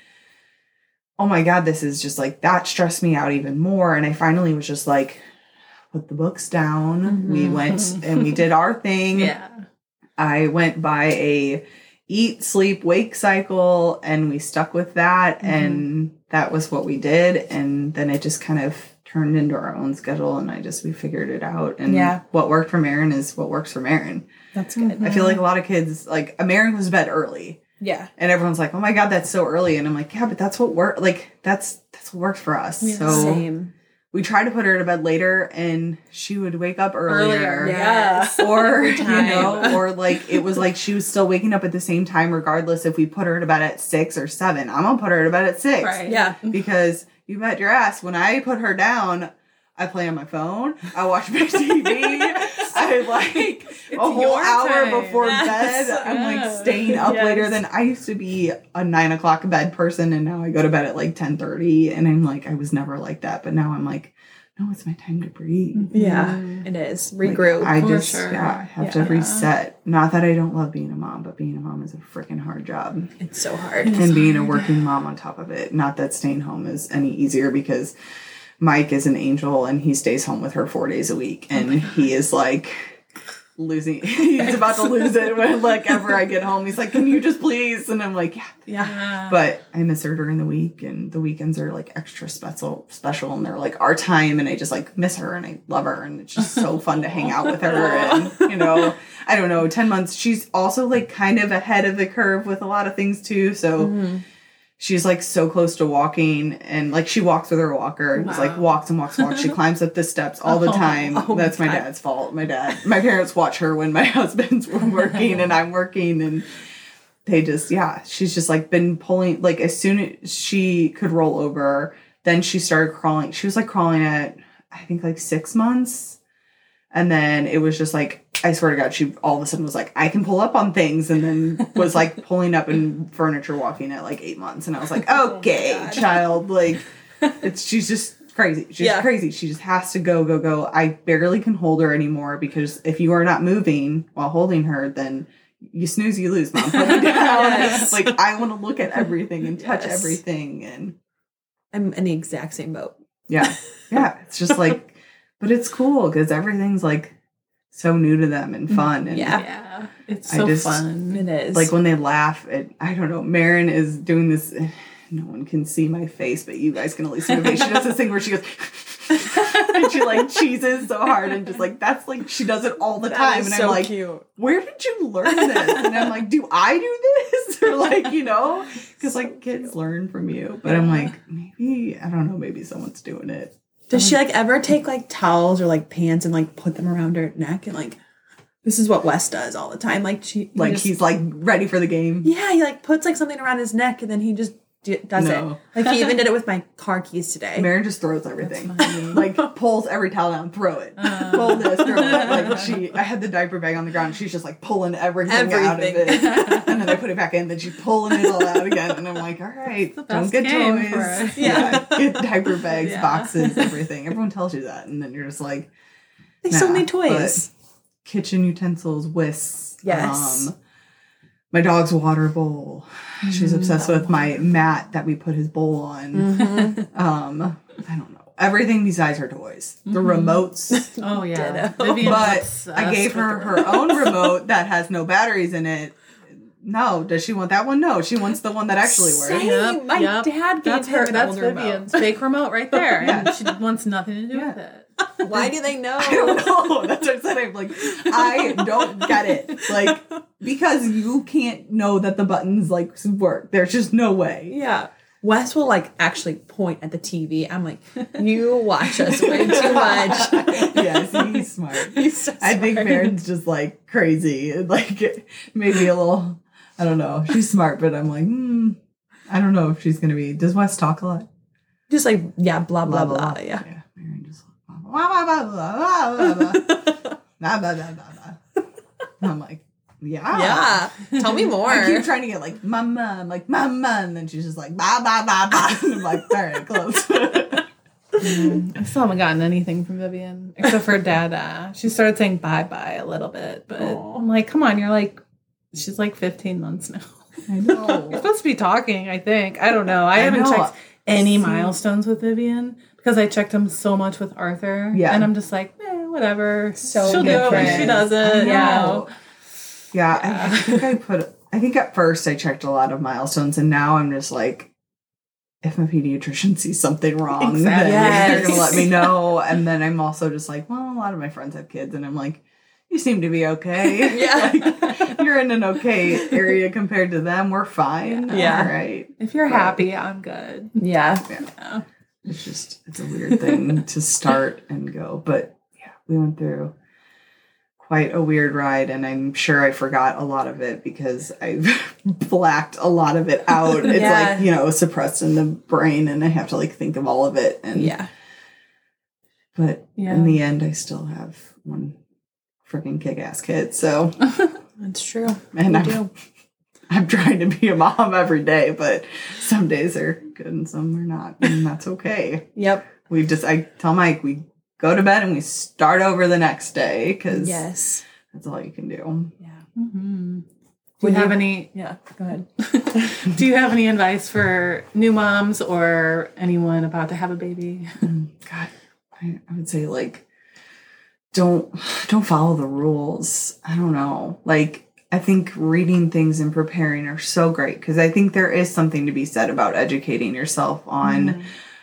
Speaker 4: oh my God, this is just like, that stressed me out even more. And I finally was just like, put the books down. We went and we did our thing.
Speaker 2: Yeah.
Speaker 4: I went by a eat, sleep, wake cycle, and we stuck with that. And that was what we did. And then it just kind of turned into our own schedule, and we figured it out. And what worked for Marin is what works for Marin.
Speaker 3: That's good.
Speaker 4: I feel like a lot of kids, like, Marin goes to bed early.
Speaker 3: Yeah.
Speaker 4: And everyone's like, oh my God, that's so early. And I'm like, yeah, but that's what that's what works for us. Yeah. So
Speaker 3: same.
Speaker 4: We tried to put her to bed later, and she would wake up earlier.
Speaker 3: Yes.
Speaker 4: Or, or like, it was like she was still waking up at the same time, regardless if we put her to bed at 6 or 7. I'm going to put her to bed at 6.
Speaker 3: Right. Yeah.
Speaker 4: Because you bet your ass, when I put her down, I play on my phone. I watch my TV. I like a whole hour before bed. I'm like staying up later than I used to be a 9 o'clock bed person, and now I go to bed at like 10:30. And I'm like, I was never like that, but now I'm like, no, it's my time to breathe.
Speaker 3: Yeah, it is. Regroup.
Speaker 4: Like, I just have to reset. Not that I don't love being a mom, but being a mom is a freaking hard job.
Speaker 3: It's so hard.
Speaker 4: And being a working mom on top of it. Not that staying home is any easier, because Mike is an angel and he stays home with her 4 days a week, and he is like losing. He's about to lose it whenever I get home. He's like, "Can you just please?" And I'm like, "Yeah." But I miss her during the week, and the weekends are like extra special, and they're like our time. And I just like miss her, and I love her, and it's just so fun to hang out with her. And I don't know, 10 months. She's also like kind of ahead of the curve with a lot of things too. So. She's like so close to walking, and like she walks with her walker and just like walks and walks and walks. She climbs up the steps all the time. That's my dad's fault. My parents watch her when my husband's working and I'm working, and they just, she's just like been pulling, like as soon as she could roll over, then she started crawling. She was like crawling at, I think like 6 months. And then it was just like, I swear to God, she all of a sudden was like, I can pull up on things. And then was like pulling up in furniture walking at like 8 months. And I was like, okay, child, like she's just crazy. She's crazy. She just has to go. I barely can hold her anymore because if you are not moving while holding her, then you snooze, you lose, Mom. Put me down. Like I want to look at everything and touch everything. And
Speaker 3: I'm in the exact same boat.
Speaker 4: Yeah. It's just like, but it's cool because everything's like so new to them and fun. And
Speaker 2: it's so fun.
Speaker 3: It is.
Speaker 4: Like when they laugh, I don't know, Marin is doing this. No one can see my face, but you guys can at least see my face. She does this thing where she goes, and she like cheeses so hard and just like, that's like, she does it all the time. And I'm like,
Speaker 3: cute.
Speaker 4: Where did you learn this? And I'm like, do I do this? Or like, you know, because like kids learn from you. But I'm like, maybe, I don't know, maybe someone's doing it.
Speaker 3: Does she like ever take like towels or like pants and like put them around her neck and like, this is what Wes does all the time. Like
Speaker 4: he's like ready for the game.
Speaker 3: Yeah, he like puts like something around his neck and then he just does it. Like he even did it with my car keys today.
Speaker 4: Marin just throws everything. Like pulls every towel down, throw it. Pull this, throw it. Like I had the diaper bag on the ground. She's just like pulling everything out of it. And then I put it back in. Then she's pulling it all out again. And I'm like, all right, don't get toys. Get diaper bags, boxes, everything. Everyone tells you that. And then you're just like,
Speaker 3: there's so many toys.
Speaker 4: Kitchen utensils, whisks.
Speaker 3: Yes.
Speaker 4: My dog's water bowl. She's obsessed with my mat that we put his bowl on. I don't know. Everything besides her toys. The remotes.
Speaker 2: Oh, yeah.
Speaker 4: But I gave her own remote that has no batteries in it. No. Does she want that one? No. She wants the one that actually works.
Speaker 3: Yep. My dad gave her an
Speaker 2: That's
Speaker 3: older
Speaker 2: Vivian's fake remote right there. And she wants nothing to do with it.
Speaker 3: Why do they know?
Speaker 4: I don't know. That's what I said. I'm like, I don't get it. Like, because you can't know that the buttons like work. There's just no way.
Speaker 3: Yeah. Wes will like actually point at the TV. I'm like, you watch us way too much.
Speaker 4: Yes, he's smart.
Speaker 3: He's so smart.
Speaker 4: I think Marin's just like crazy. Like maybe a little, I don't know. She's smart, but I'm like, I don't know if she's going to be. Does Wes talk a lot?
Speaker 3: Just like, blah, blah, blah. Yeah.
Speaker 4: Marin just I'm like,
Speaker 3: yeah. Tell me more.
Speaker 4: I keep trying to get like mama. I'm like mama, and then she's just like ba ba ba ba. And I'm like, all right, close.
Speaker 2: I still haven't gotten anything from Vivian except for Dada. She started saying bye bye a little bit, but I'm like, come on, she's like 15 months now.
Speaker 4: I know.
Speaker 2: You're supposed to be talking. I think. I don't know. I haven't checked any milestones with Vivian because I checked them so much with Arthur.
Speaker 4: Yeah,
Speaker 2: and I'm just like, whatever.
Speaker 3: So
Speaker 2: she'll do it when she does it.
Speaker 4: Yeah. I think at first I checked a lot of milestones, and now I'm just like, if my pediatrician sees something wrong, then they're going to let me know. And then I'm also just like, well, a lot of my friends have kids, and I'm like, you seem to be okay.
Speaker 3: Yeah.
Speaker 4: Like, you're in an okay area compared to them. We're fine.
Speaker 3: Yeah.
Speaker 4: All right.
Speaker 2: If you're happy, I'm good.
Speaker 3: Yeah.
Speaker 4: It's a weird thing to start and go. But yeah, we went through quite a weird ride, and I'm sure I forgot a lot of it because I blacked a lot of it out. It's like, suppressed in the brain, and I have to like think of all of it. And But in the end, I still have one freaking kick-ass kid. So
Speaker 3: that's true.
Speaker 4: And I'm trying to be a mom every day, but some days are good and some are not, and that's okay.
Speaker 3: Yep.
Speaker 4: I tell Mike, we go to bed and we start over the next day because that's all you can do.
Speaker 3: Yeah.
Speaker 2: Mm-hmm. Do you have any?
Speaker 3: Yeah, go ahead.
Speaker 2: Do you have any advice for new moms or anyone about to have a baby?
Speaker 4: God, I would say like, don't follow the rules. I don't know. Like, I think reading things and preparing are so great because I think there is something to be said about educating yourself on,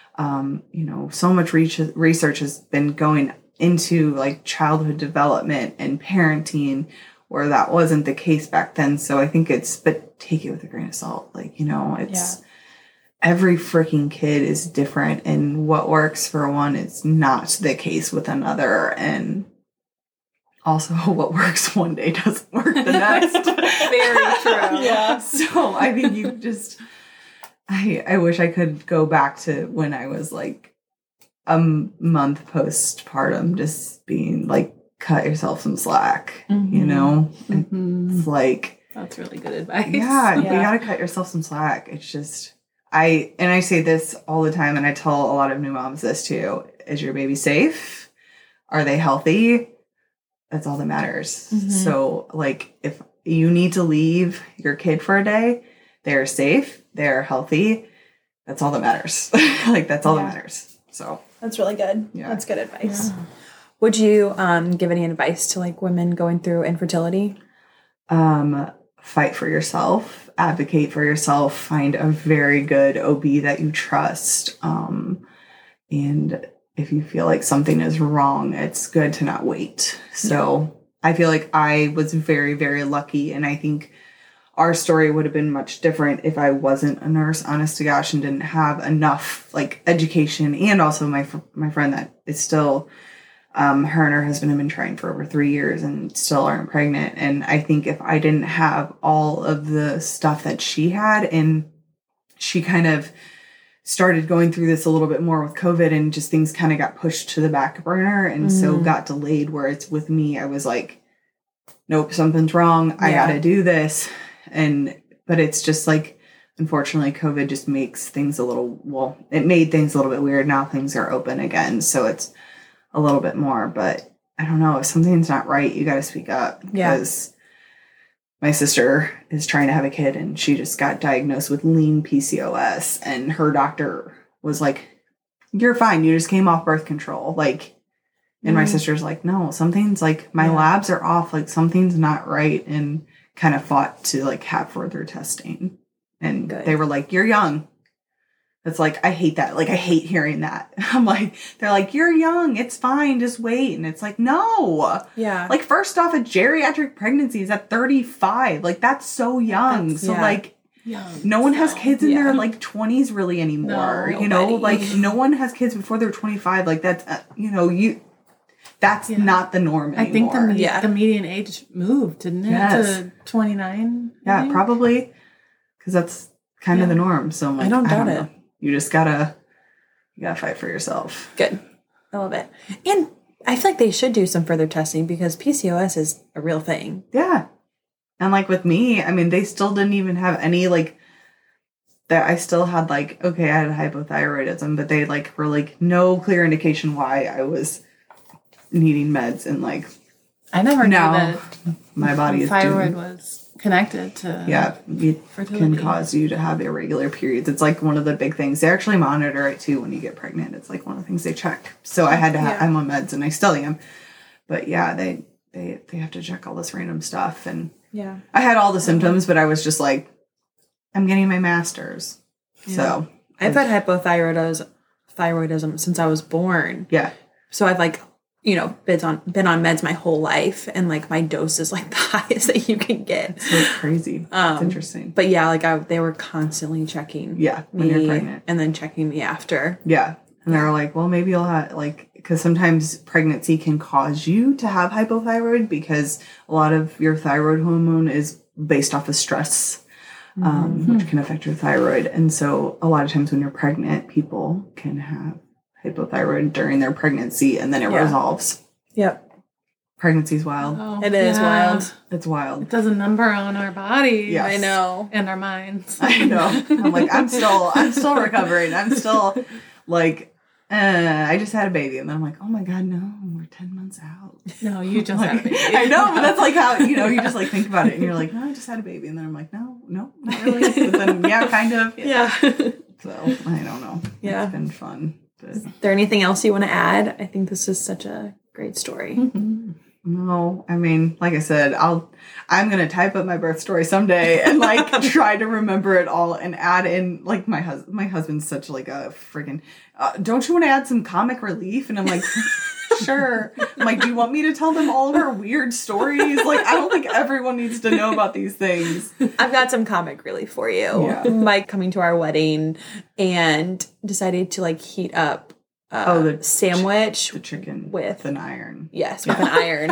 Speaker 4: so much research has been going into like childhood development and parenting where that wasn't the case back then. So I think but take it with a grain of salt. Like, it's every freaking kid is different, and what works for one is not the case with another. And also what works one day doesn't work the next.
Speaker 3: Very true.
Speaker 2: Yeah.
Speaker 4: So I think you just, I wish I could go back to when I was like a month postpartum, just being like, cut yourself some slack, you know? It's like,
Speaker 2: that's really good advice.
Speaker 4: yeah, you gotta cut yourself some slack. It's just, I say this all the time, and I tell a lot of new moms this too. Is your baby safe? Are they healthy? That's all that matters. So like, if you need to leave your kid for a day, they're safe, they're healthy. That's all that matters. Like, that's all that matters. So
Speaker 3: That's really good.
Speaker 4: Yeah.
Speaker 3: That's good advice. Would you give any advice to like women going through infertility?
Speaker 4: fight for yourself, advocate for yourself, find a very good OB that you trust. And if you feel like something is wrong, it's good to not wait. So I feel like I was very, very lucky. And I think our story would have been much different if I wasn't a nurse, honest to gosh, and didn't have enough like education. And also my friend that is still, her and her husband have been trying for over 3 years and still aren't pregnant. And I think if I didn't have all of the stuff that she had, and she kind of started going through this a little bit more with COVID, and just things kind of got pushed to the back burner and so got delayed, where it's with me, I was like, nope, something's wrong. I got to do this. But it's just like, unfortunately, COVID just makes things it made things a little bit weird. Now things are open again. So it's a little bit more, but I don't know, if something's not right, you got to speak up, because my sister is trying to have a kid and she just got diagnosed with lean PCOS, and her doctor was like, you're fine. You just came off birth control. Like, and my sister's like, no, something's like, my labs are off. Like, something's not right. And kind of fought to like have further testing. And they were like, you're young. It's like, I hate that. Like, I hate hearing that. I'm like, they're like, you're young. It's fine. Just wait. And it's like, no.
Speaker 3: Yeah.
Speaker 4: Like, first off, a geriatric pregnancy is at 35. Like, that's so young. Like, no one has kids in their like 20s really anymore.
Speaker 2: No,
Speaker 4: you know, like no one has kids before they're 25. Like, that's, that's not the norm anymore.
Speaker 2: I think the median age moved, didn't it?
Speaker 4: Yes.
Speaker 2: To 29.
Speaker 4: Yeah, probably. Because that's kind of the norm. So I'm like,
Speaker 3: I don't doubt
Speaker 4: know.
Speaker 3: it.
Speaker 4: You just gotta fight for yourself.
Speaker 3: Good. I love it. And I feel like they should do some further testing, because PCOS is a real thing.
Speaker 4: Yeah. And like with me, I mean, they still didn't even have any like that. I still had like, okay, I had hypothyroidism, but they like were like no clear indication why I was needing meds, and like
Speaker 2: I never knew
Speaker 4: now
Speaker 2: that
Speaker 4: my body is
Speaker 2: thyroid
Speaker 4: doing,
Speaker 2: was connected to
Speaker 4: it
Speaker 2: fertility.
Speaker 4: can cause you to have irregular periods. It's like one of the big things. They actually monitor it too when you get pregnant. It's like one of the things they check. So I had to have, I'm on meds and I still am. But yeah, they have to check all this random stuff. And I had all the symptoms, but I was just like, I'm getting my master's. Yeah. So
Speaker 3: I've had hypothyroidism since I was born.
Speaker 4: Yeah.
Speaker 3: So I've like, been on meds my whole life, and like my dose is like the highest that you can get.
Speaker 4: So it's crazy. It's interesting.
Speaker 3: But yeah, like they were constantly checking
Speaker 4: when you're pregnant.
Speaker 3: And then checking me after.
Speaker 4: Yeah. And they were like, well, maybe you'll have like, because sometimes pregnancy can cause you to have hypothyroid, because a lot of your thyroid hormone is based off of stress, which can affect your thyroid. And so a lot of times when you're pregnant, people can have hypothyroid during their pregnancy, and then it resolves.
Speaker 3: Yep.
Speaker 4: Pregnancy's wild.
Speaker 2: Oh,
Speaker 3: it is wild.
Speaker 4: It's wild.
Speaker 2: It does a number on our bodies.
Speaker 4: Yes.
Speaker 3: I know.
Speaker 2: And our minds.
Speaker 4: I know. I'm like, I'm still recovering. I'm still like, I just had a baby, and then I'm like, oh my God, no, we're 10 months out.
Speaker 2: No, you just
Speaker 4: like,
Speaker 2: had a baby.
Speaker 4: I know, but that's like how, you just like think about it, and you're like, no, I just had a baby. And then I'm like, no, not really. But then, yeah, kind of.
Speaker 3: Yeah.
Speaker 4: So, I don't know.
Speaker 3: Yeah.
Speaker 4: It's been fun. But.
Speaker 3: Is there anything else you want to add? I think this is such a great story.
Speaker 4: No, I mean, like I said, I'm going to type up my birth story someday and like try to remember it all and add in like my husband's such like a freaking, don't you want to add some comic relief? And I'm like, sure. I'm like, do you want me to tell them all of our weird stories? Like, I don't think everyone needs to know about these things.
Speaker 3: I've got some comic relief for you. Yeah. Mike coming to our wedding and decided to like heat up the sandwich.
Speaker 4: The chicken
Speaker 3: with
Speaker 4: an iron.
Speaker 3: Yes, with an iron.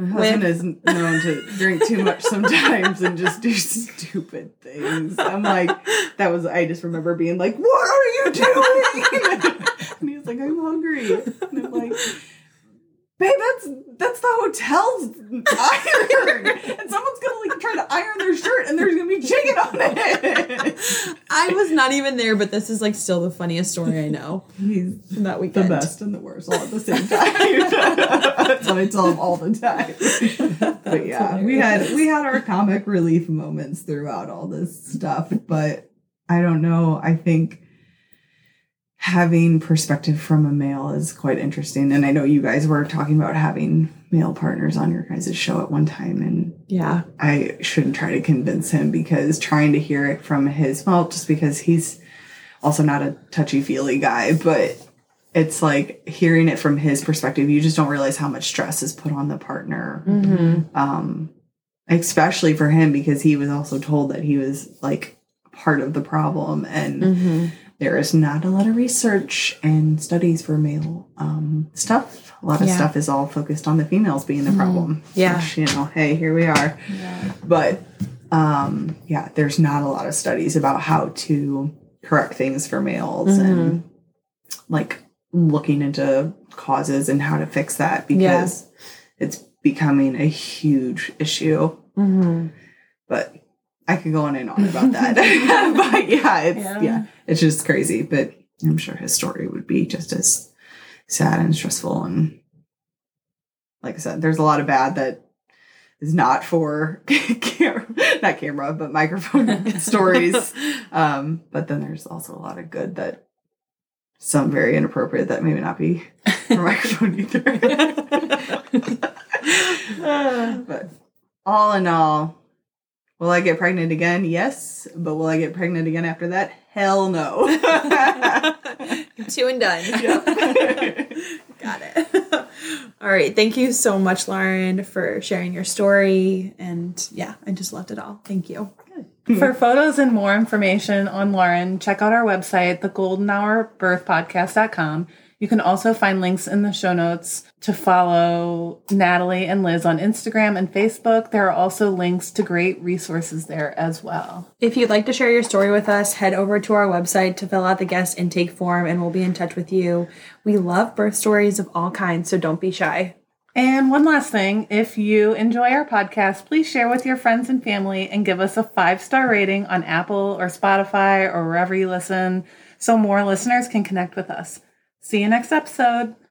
Speaker 4: My husband is known to drink too much sometimes and just do stupid things. I'm like, I just remember being like, what are you doing? And he's like, I'm hungry. And I'm like, babe, that's the hotel's iron. And someone's gonna like try to iron their shirt and there's gonna be chicken on it.
Speaker 3: I was not even there, but this is like still the funniest story I know.
Speaker 4: He's
Speaker 3: From that weekend.
Speaker 4: the best and the worst all at the same time. That's what I tell him all the time. But yeah, we had our comic relief moments throughout all this stuff, but I don't know. I think having perspective from a male is quite interesting. And I know you guys were talking about having male partners on your guys' show at one time. And
Speaker 3: yeah,
Speaker 4: I shouldn't try to convince him because trying to hear it from his, well, just because he's also not a touchy-feely guy, but it's like hearing it from his perspective, you just don't realize how much stress is put on the partner.
Speaker 3: Mm-hmm.
Speaker 4: Especially for him because he was also told that he was like part of the problem. And there is not a lot of research and studies for male stuff. A lot of stuff is all focused on the females being the problem.
Speaker 3: Yeah.
Speaker 4: Which, hey, here we are.
Speaker 3: Yeah.
Speaker 4: But, there's not a lot of studies about how to correct things for males and, like, looking into causes and how to fix that because it's becoming a huge issue. But I could go on and on about that. But it's just crazy. But I'm sure his story would be just as sad and stressful. And like I said, there's a lot of bad that is not for not camera, but microphone stories. But then there's also a lot of good that some very inappropriate that maybe not be for microphone either. But all in all, will I get pregnant again? Yes. But will I get pregnant again after that? Hell no.
Speaker 3: 2 and done.
Speaker 4: Yep.
Speaker 3: Got it. All right. Thank you so much, Lauren, for sharing your story. And yeah, I just loved it all. Thank you.
Speaker 2: For photos and more information on Lauren, check out our website, thegoldenhourbirthpodcast.com. You can also find links in the show notes to follow Natalie and Liz on Instagram and Facebook. There are also links to great resources there as well.
Speaker 3: If you'd like to share your story with us, head over to our website to fill out the guest intake form and we'll be in touch with you. We love birth stories of all kinds, so don't be shy.
Speaker 2: And one last thing, if you enjoy our podcast, please share with your friends and family and give us a 5-star rating on Apple or Spotify or wherever you listen so more listeners can connect with us. See you next episode.